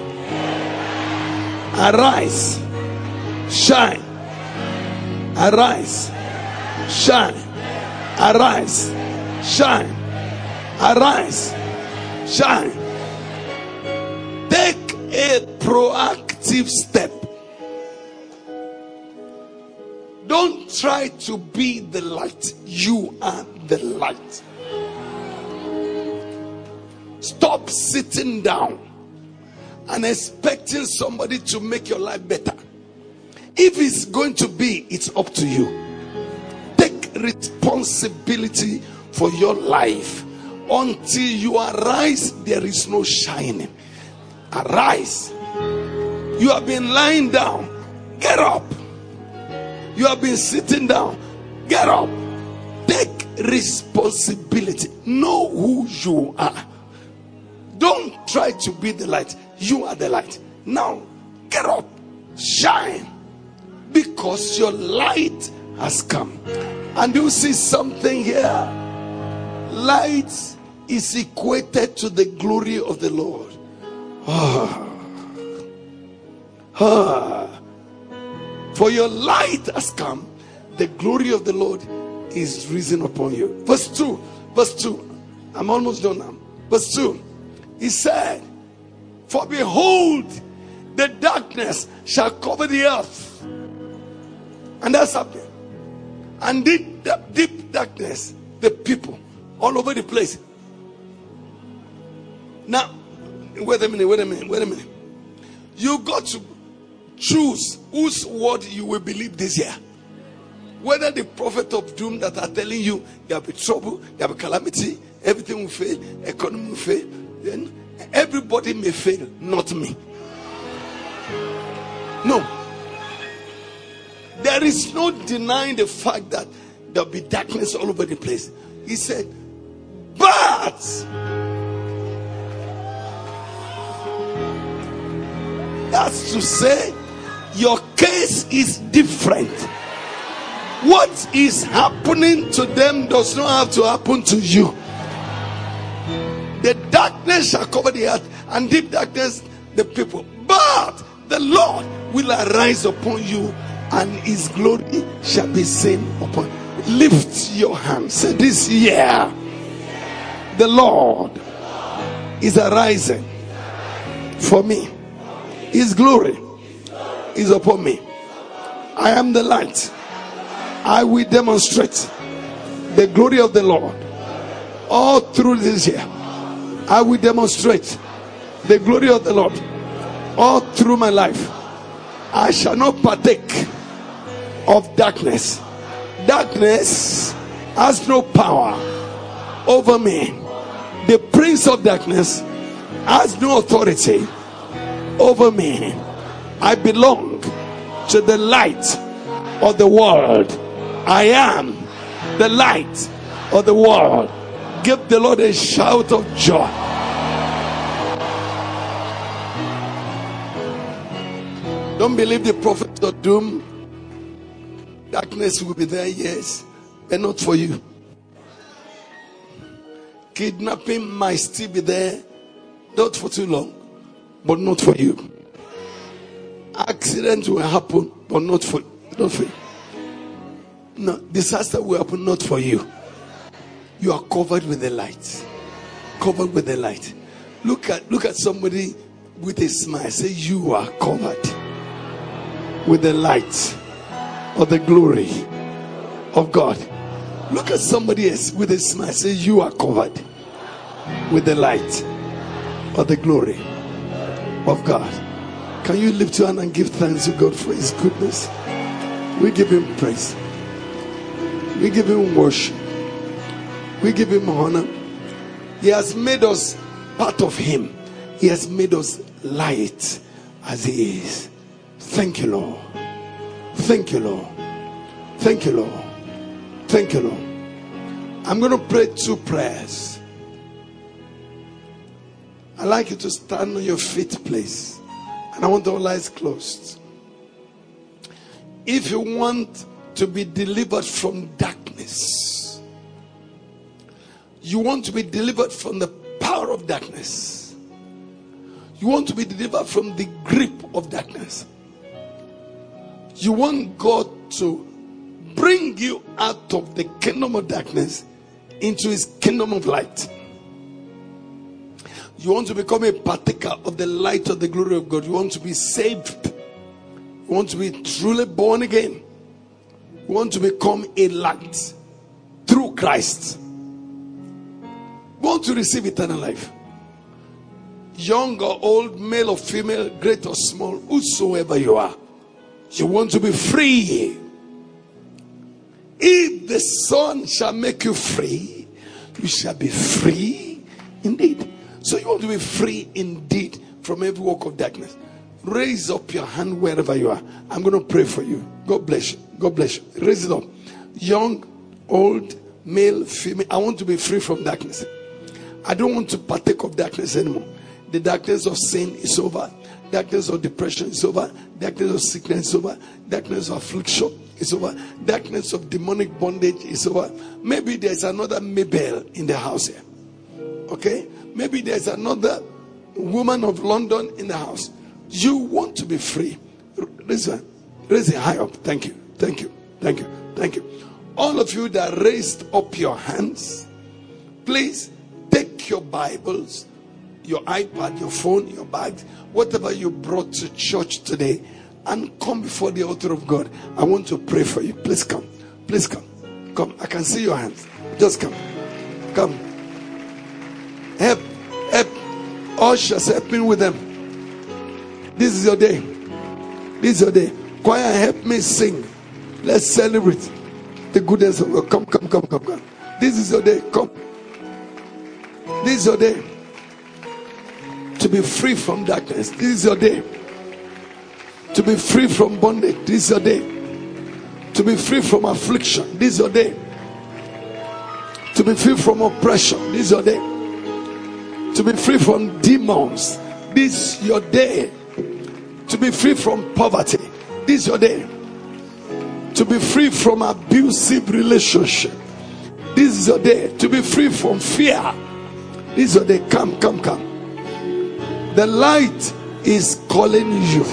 Arise, shine, arise, shine, arise, shine, arise, shine. Take a proactive step. Don't try to be the light. You are the light. Stop sitting down and expecting somebody to make your life better. If it's going to be, it's up to you. Take responsibility for your life. Until you arise, there is no shining. Arise. You have been lying down. Get up. You have been sitting down. Get up. Take responsibility. Know who you are. Don't try to be the light. You are the light. Now, get up. Shine. Because your light has come. And you see something here. Light is equated to the glory of the Lord. Ah. Ah. For your light has come, the glory of the Lord is risen upon you. Verse two. Verse two. I'm almost done now. Verse two. He said, for behold, the darkness shall cover the earth. And that's happening. And deep, deep darkness, the people all over the place. Now, wait a minute, wait a minute, wait a minute. You got to choose whose word you will believe this year. Whether the prophet of doom that are telling you there will be trouble, there will be calamity, everything will fail, economy will fail, then everybody may fail, not me. No. There is no denying the fact that there will be darkness all over the place. He said, but has to say, your case is different. What is happening to them does not have to happen to you. The darkness shall cover the earth, and deep darkness the people. But the Lord will arise upon you, and his glory shall be seen upon you. Lift your hands. Say, this year, the Lord is arising for me. His glory is upon me. I am the light. I will demonstrate the glory of the Lord all through this year. I will demonstrate the glory of the Lord all through my life. I shall not partake of darkness. Darkness has no power over me. The prince of darkness has no authority over me. I belong to the light of the world. I am the light of the world. Give the Lord a shout of joy. Don't believe the prophet of doom. Darkness will be there, yes, but not for you. Kidnapping might still be there, not for too long, but not for you. Accident will happen, but not for, not for you. No, disaster will happen, not for you. You are covered with the light. Covered with the light. Look at look at somebody with a smile. Say, you are covered with the light of the glory of God. Look at somebody else with a smile. Say, you are covered with the light of the glory of God. Can you lift your hand and give thanks to God for his goodness? We give him praise. We give him worship. We give him honor. He has made us part of him. He has made us light as he is. Thank you, Lord. Thank you, Lord. Thank you, Lord. Thank you, Lord. I'm going to pray two prayers. I'd like you to stand on your feet, please. And I want all eyes closed. If you want to be delivered from darkness, you want to be delivered from the power of darkness, you want to be delivered from the grip of darkness, you want God to bring you out of the kingdom of darkness into his kingdom of light, you want to become a partaker of the light of the glory of God, you want to be saved, you want to be truly born again, you want to become a light through Christ, you want to receive eternal life, young or old, male or female, great or small, whosoever you are, you want to be free. If the Son shall make you free, you shall be free indeed. So you want to be free indeed from every work of darkness. Raise up your hand wherever you are. I'm going to pray for you. God bless you. God bless you. Raise it up. Young, old, male, female. I want to be free from darkness. I don't want to partake of darkness anymore. The darkness of sin is over. Darkness of depression is over. Darkness of sickness is over. Darkness of affliction is over. Darkness of demonic bondage is over. Maybe there's another Mabel in the house here. Okay? Maybe there's another woman of London in the house. You want to be free. Raise it, raise it high up. Thank you. Thank you. Thank you. Thank you. All of you that raised up your hands, please take your Bibles, your iPad, your phone, your bag, whatever you brought to church today, and come before the altar of God. I want to pray for you. Please come. Please come. Come. I can see your hands. Just come. Come. Help. Help. Ushers, help me with them. This is your day. This is your day. Choir, help me sing. Let's celebrate the goodness of God. Come, come, come, come, come. This is your day. Come. This is your day to be free from darkness. This is your day to be free from bondage. This is your day to be free from affliction. This is your day to be free from oppression. This is your day to be free from demons. This is your day To be free from poverty. This is your day. To be free from abusive relationship. This is your day. To be free from fear. This is your day. Come, come, come. The light is calling you.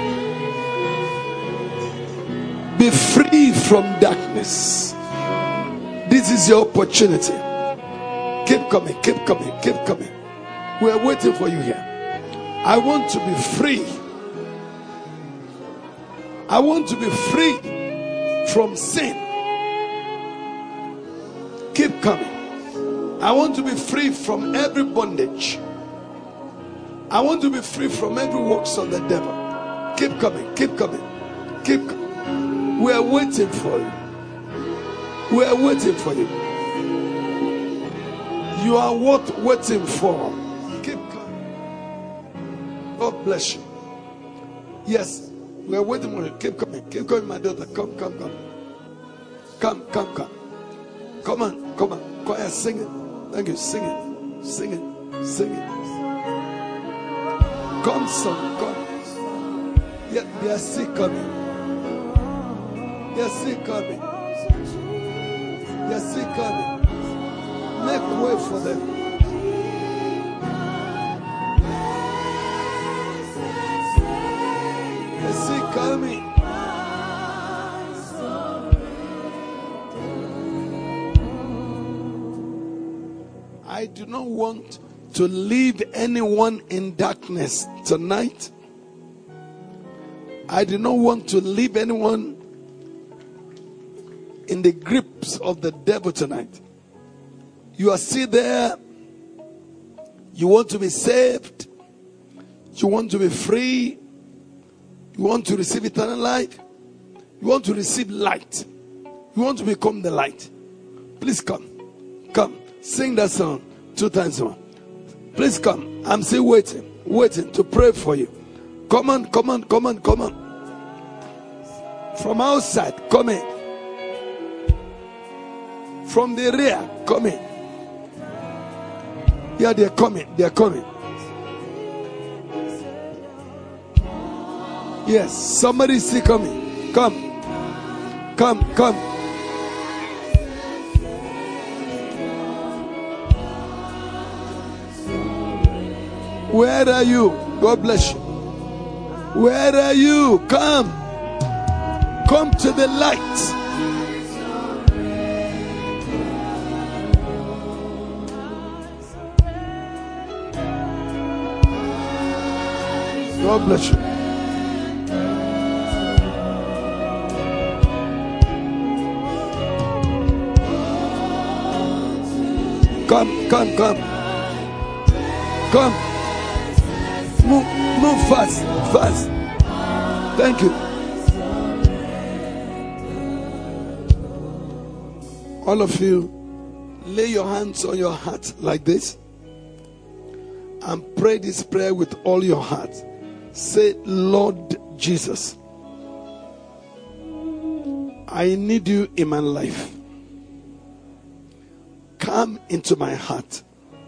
Be free from darkness. This is your opportunity. Keep coming, keep coming, keep coming. We are waiting for you here. I want to be free. I want to be free from sin. Keep coming. I want to be free from every bondage. I want to be free from every works of the devil. Keep coming, keep coming, keep coming. We are waiting for you. We are waiting for you. You are worth waiting for. Keep coming. God bless you. Yes, we are waiting for you. Keep coming. Keep coming, my daughter. Come, come, come. Come, come, come. Come on, come on. Choir, sing it. Thank you. Sing it. Sing it. Sing it. Come, son. Come. Yeah, they are still coming. They are still coming. They are still coming. Make way for them. They still coming. I do not want to leave anyone in darkness tonight. I do not want to leave anyone in the grips of the devil tonight. You are still there. You want to be saved. You want to be free. You want to receive eternal life. You want to receive light. You want to become the light. Please come. Come. Sing that song two times more. Please come. I'm still waiting. Waiting to pray for you. Come on, come on, come on, come on. From outside, come in. From the rear, come in. Yeah, they're coming. They're coming. Yes, somebody is still coming. Come. Come, come. Where are you? God bless you. Where are you? Come. Come to the light. God bless you. Come, come, come. Come. Move, move fast, fast. Thank you. All of you, lay your hands on your heart like this and pray this prayer with all your heart. Say, Lord Jesus, I need you in my life. Come into my heart.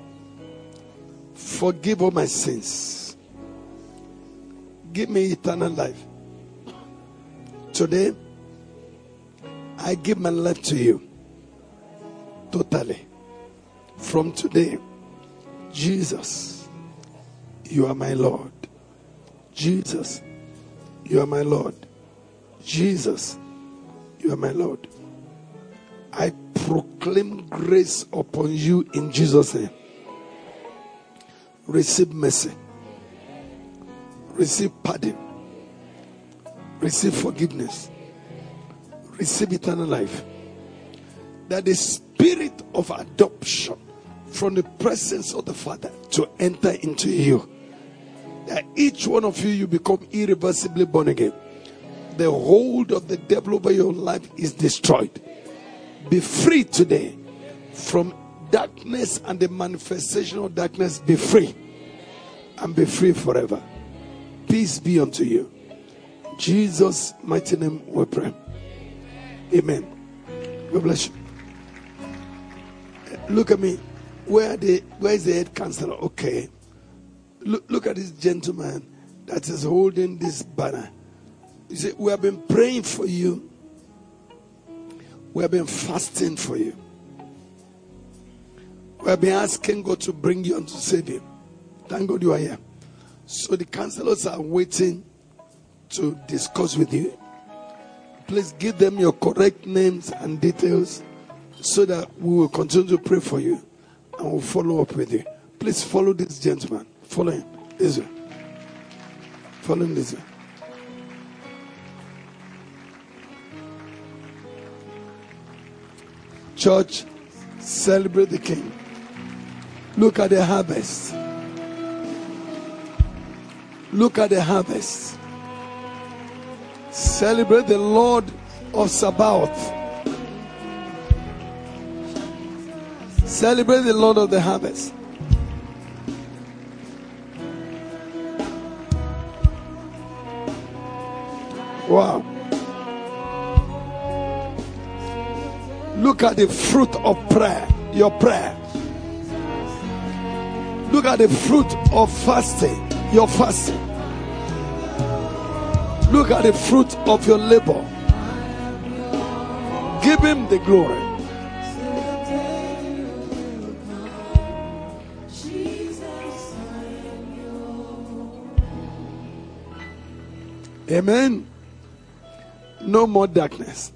Forgive all my sins. Give me eternal life. Today, I give my life to you. Totally. From today, Jesus, you are my Lord. Jesus, you are my Lord. Jesus, you are my Lord. I proclaim grace upon you in Jesus' name. Receive mercy. Receive pardon. Receive forgiveness. Receive eternal life. That the spirit of adoption from the presence of the Father to enter into you. That each one of you, you become irreversibly born again. The hold of the devil over your life is destroyed. Be free today from darkness and the manifestation of darkness. Be free and be free forever. Peace be unto you. In Jesus' mighty name we pray. Amen. God bless you. Look at me. Where the where is the head counselor? Okay. Look, look at this gentleman. that is holding this banner. You see, we have been praying for you. We have been fasting for you. We have been asking God to bring you and to save you. Thank God you are here. So the counselors are waiting to discuss with you. Please give them your correct names and details so that we will continue to pray for you and we'll follow up with you. Please follow this gentleman. Follow him. This way. Follow him this way. Church, celebrate the King. Look at the harvest. Look at the harvest. Celebrate the Lord of Sabaoth. Celebrate the Lord of the harvest. Wow. Look at the fruit of prayer, your prayer. Look at the fruit of fasting, your fasting. Look at the fruit of your labor. Give him the glory. Amen. No more darkness.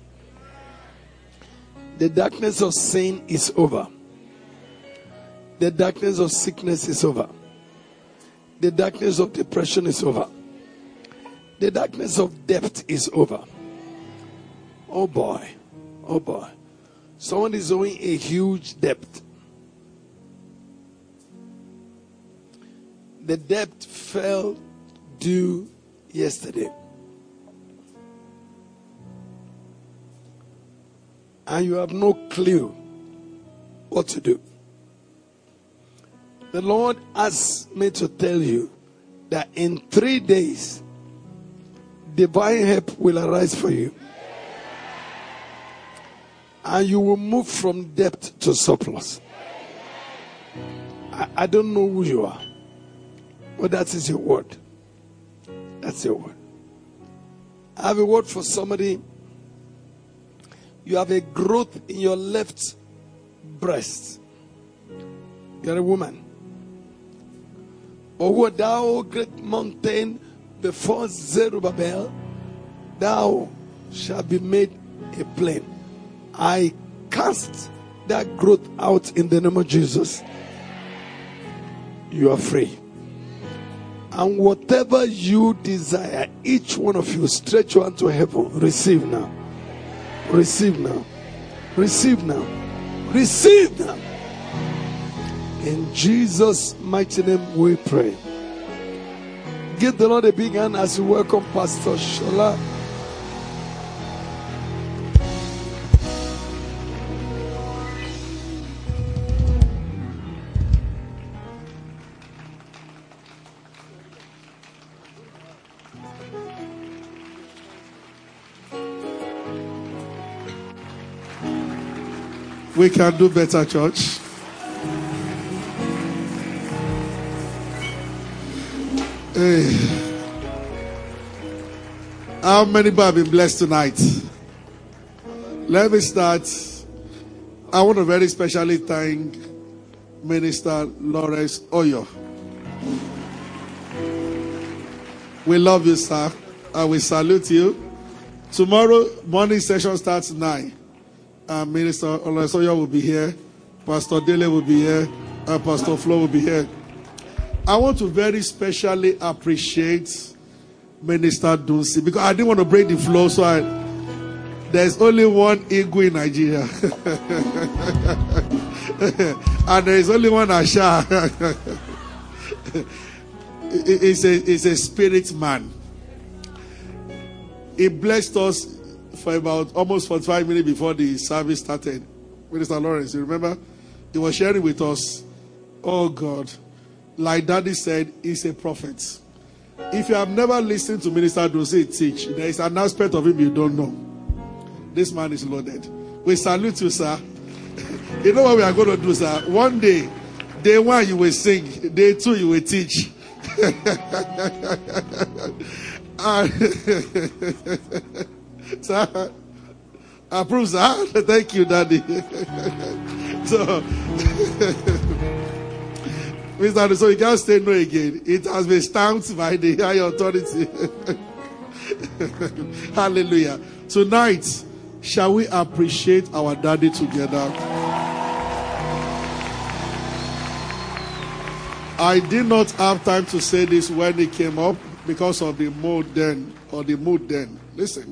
The darkness of sin is over. The darkness of sickness is over. The darkness of depression is over. The darkness of debt is over. Oh boy. Oh boy. Someone is owing a huge debt. The debt fell due yesterday. And you have no clue what to do. The Lord asked me to tell you that in three days, divine help will arise for you. And you will move from debt to surplus. I, I don't know who you are, but that is your word. That's your word. I have a word for somebody. You have a growth in your left breast. You are a woman. O thou great mountain before Zerubbabel, thou shalt be made a plain. I cast that growth out in the name of Jesus. You are free. And whatever you desire, each one of you, stretch your hand to heaven. Receive now. Receive now. Receive now. Receive now. In Jesus' mighty name we pray. Give the Lord a big hand as we welcome Pastor Shola. We can do better, church. Hey. How many people have been blessed tonight? Let me start. I want to very specially thank Minister Lawrence Oyo. We love you, sir, and we salute you. Tomorrow morning session starts nine. And Minister Lawrence Oyo will be here. Pastor Dele will be here. And Pastor Flo will be here. I want to very specially appreciate Minister Dunsi because I didn't want to break the flow, so I, there's only one Igwe in Nigeria. And there is only one Asha. He's a, he's a spirit man. He blessed us for about almost forty-five minutes before the service started. Minister Lawrence, you remember? He was sharing with us, oh God, like Daddy said, he's a prophet. If you have never listened to Minister Dunsi teach, there is an aspect of him you don't know. This man is loaded. We salute you, sir. You know what we are going to do, sir? One day, day one you will sing, day two you will teach. And sir, approve, sir. Thank you, Daddy. So, Mister So you can't say no again. It has been stamped by the higher authority. Hallelujah. Tonight, shall we appreciate our Daddy together? I did not have time to say this when it came up because of the mood then, or the mood then. Listen,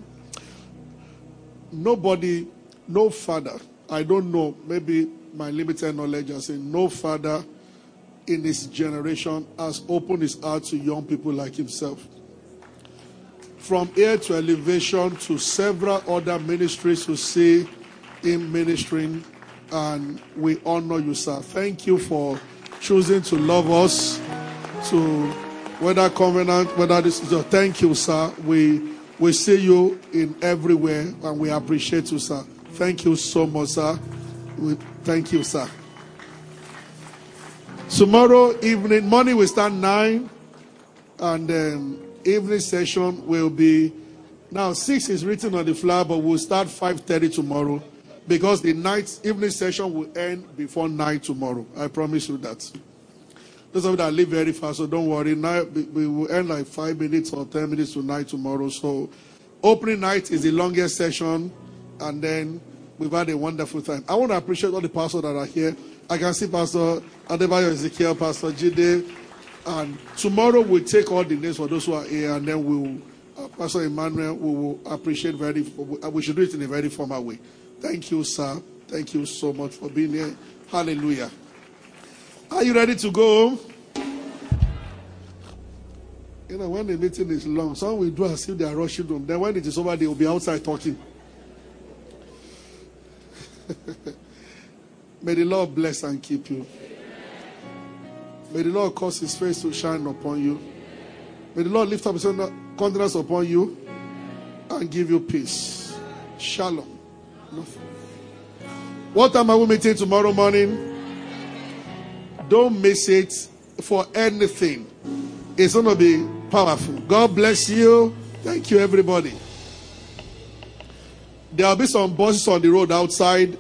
nobody, no father, I don't know, maybe my limited knowledge, I say no father in his generation has opened his heart to young people like himself. From here to elevation to several other ministries to see him ministering, and we honor you, sir. Thank you for choosing to love us, to whether covenant, whether this is your thank you, sir. We we see you in everywhere, and we appreciate you, sir. Thank you so much, sir. We thank you, sir. Tomorrow evening, morning we start nine, and um, evening session will be now six is written on the flyer, but we'll start five thirty tomorrow. Because the night evening session will end before nine tomorrow. I promise you that. Those of you that live very fast, so don't worry. Now we will end like five minutes or ten minutes to nine tomorrow. So opening night is the longest session, and then we've had a wonderful time. I want to appreciate all the pastors that are here. I can see Pastor Adebayo Ezekiel, Pastor Jide, and tomorrow we'll take all the names for those who are here, and then we'll, uh, Pastor Emmanuel, we will appreciate very, we should do it in a very formal way. Thank you, sir. Thank you so much for being here. Hallelujah. Are you ready to go? You know, when the meeting is long, some will do as if they are rushing them. Then when it is over, they will be outside talking. May the Lord bless and keep you. May the Lord cause his face to shine upon you. May the Lord lift up his countenance upon you and give you peace. Shalom. What time are we meeting tomorrow morning? Don't miss it for anything. It's going to be powerful. God bless you. Thank you, everybody. There will be some buses on the road outside.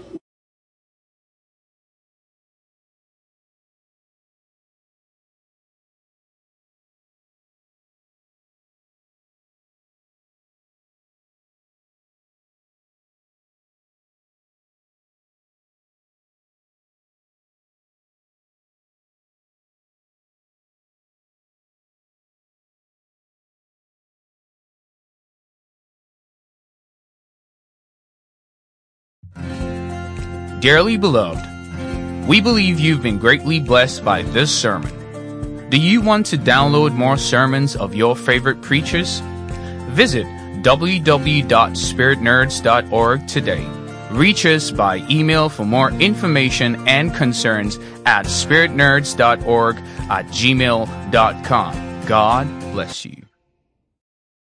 Dearly beloved, we believe you've been greatly blessed by this sermon. Do you want to download more sermons of your favorite preachers? Visit w w w dot spirit nerds dot org today. Reach us by email for more information and concerns at spirit nerds dot org at gmail dot com. God bless you.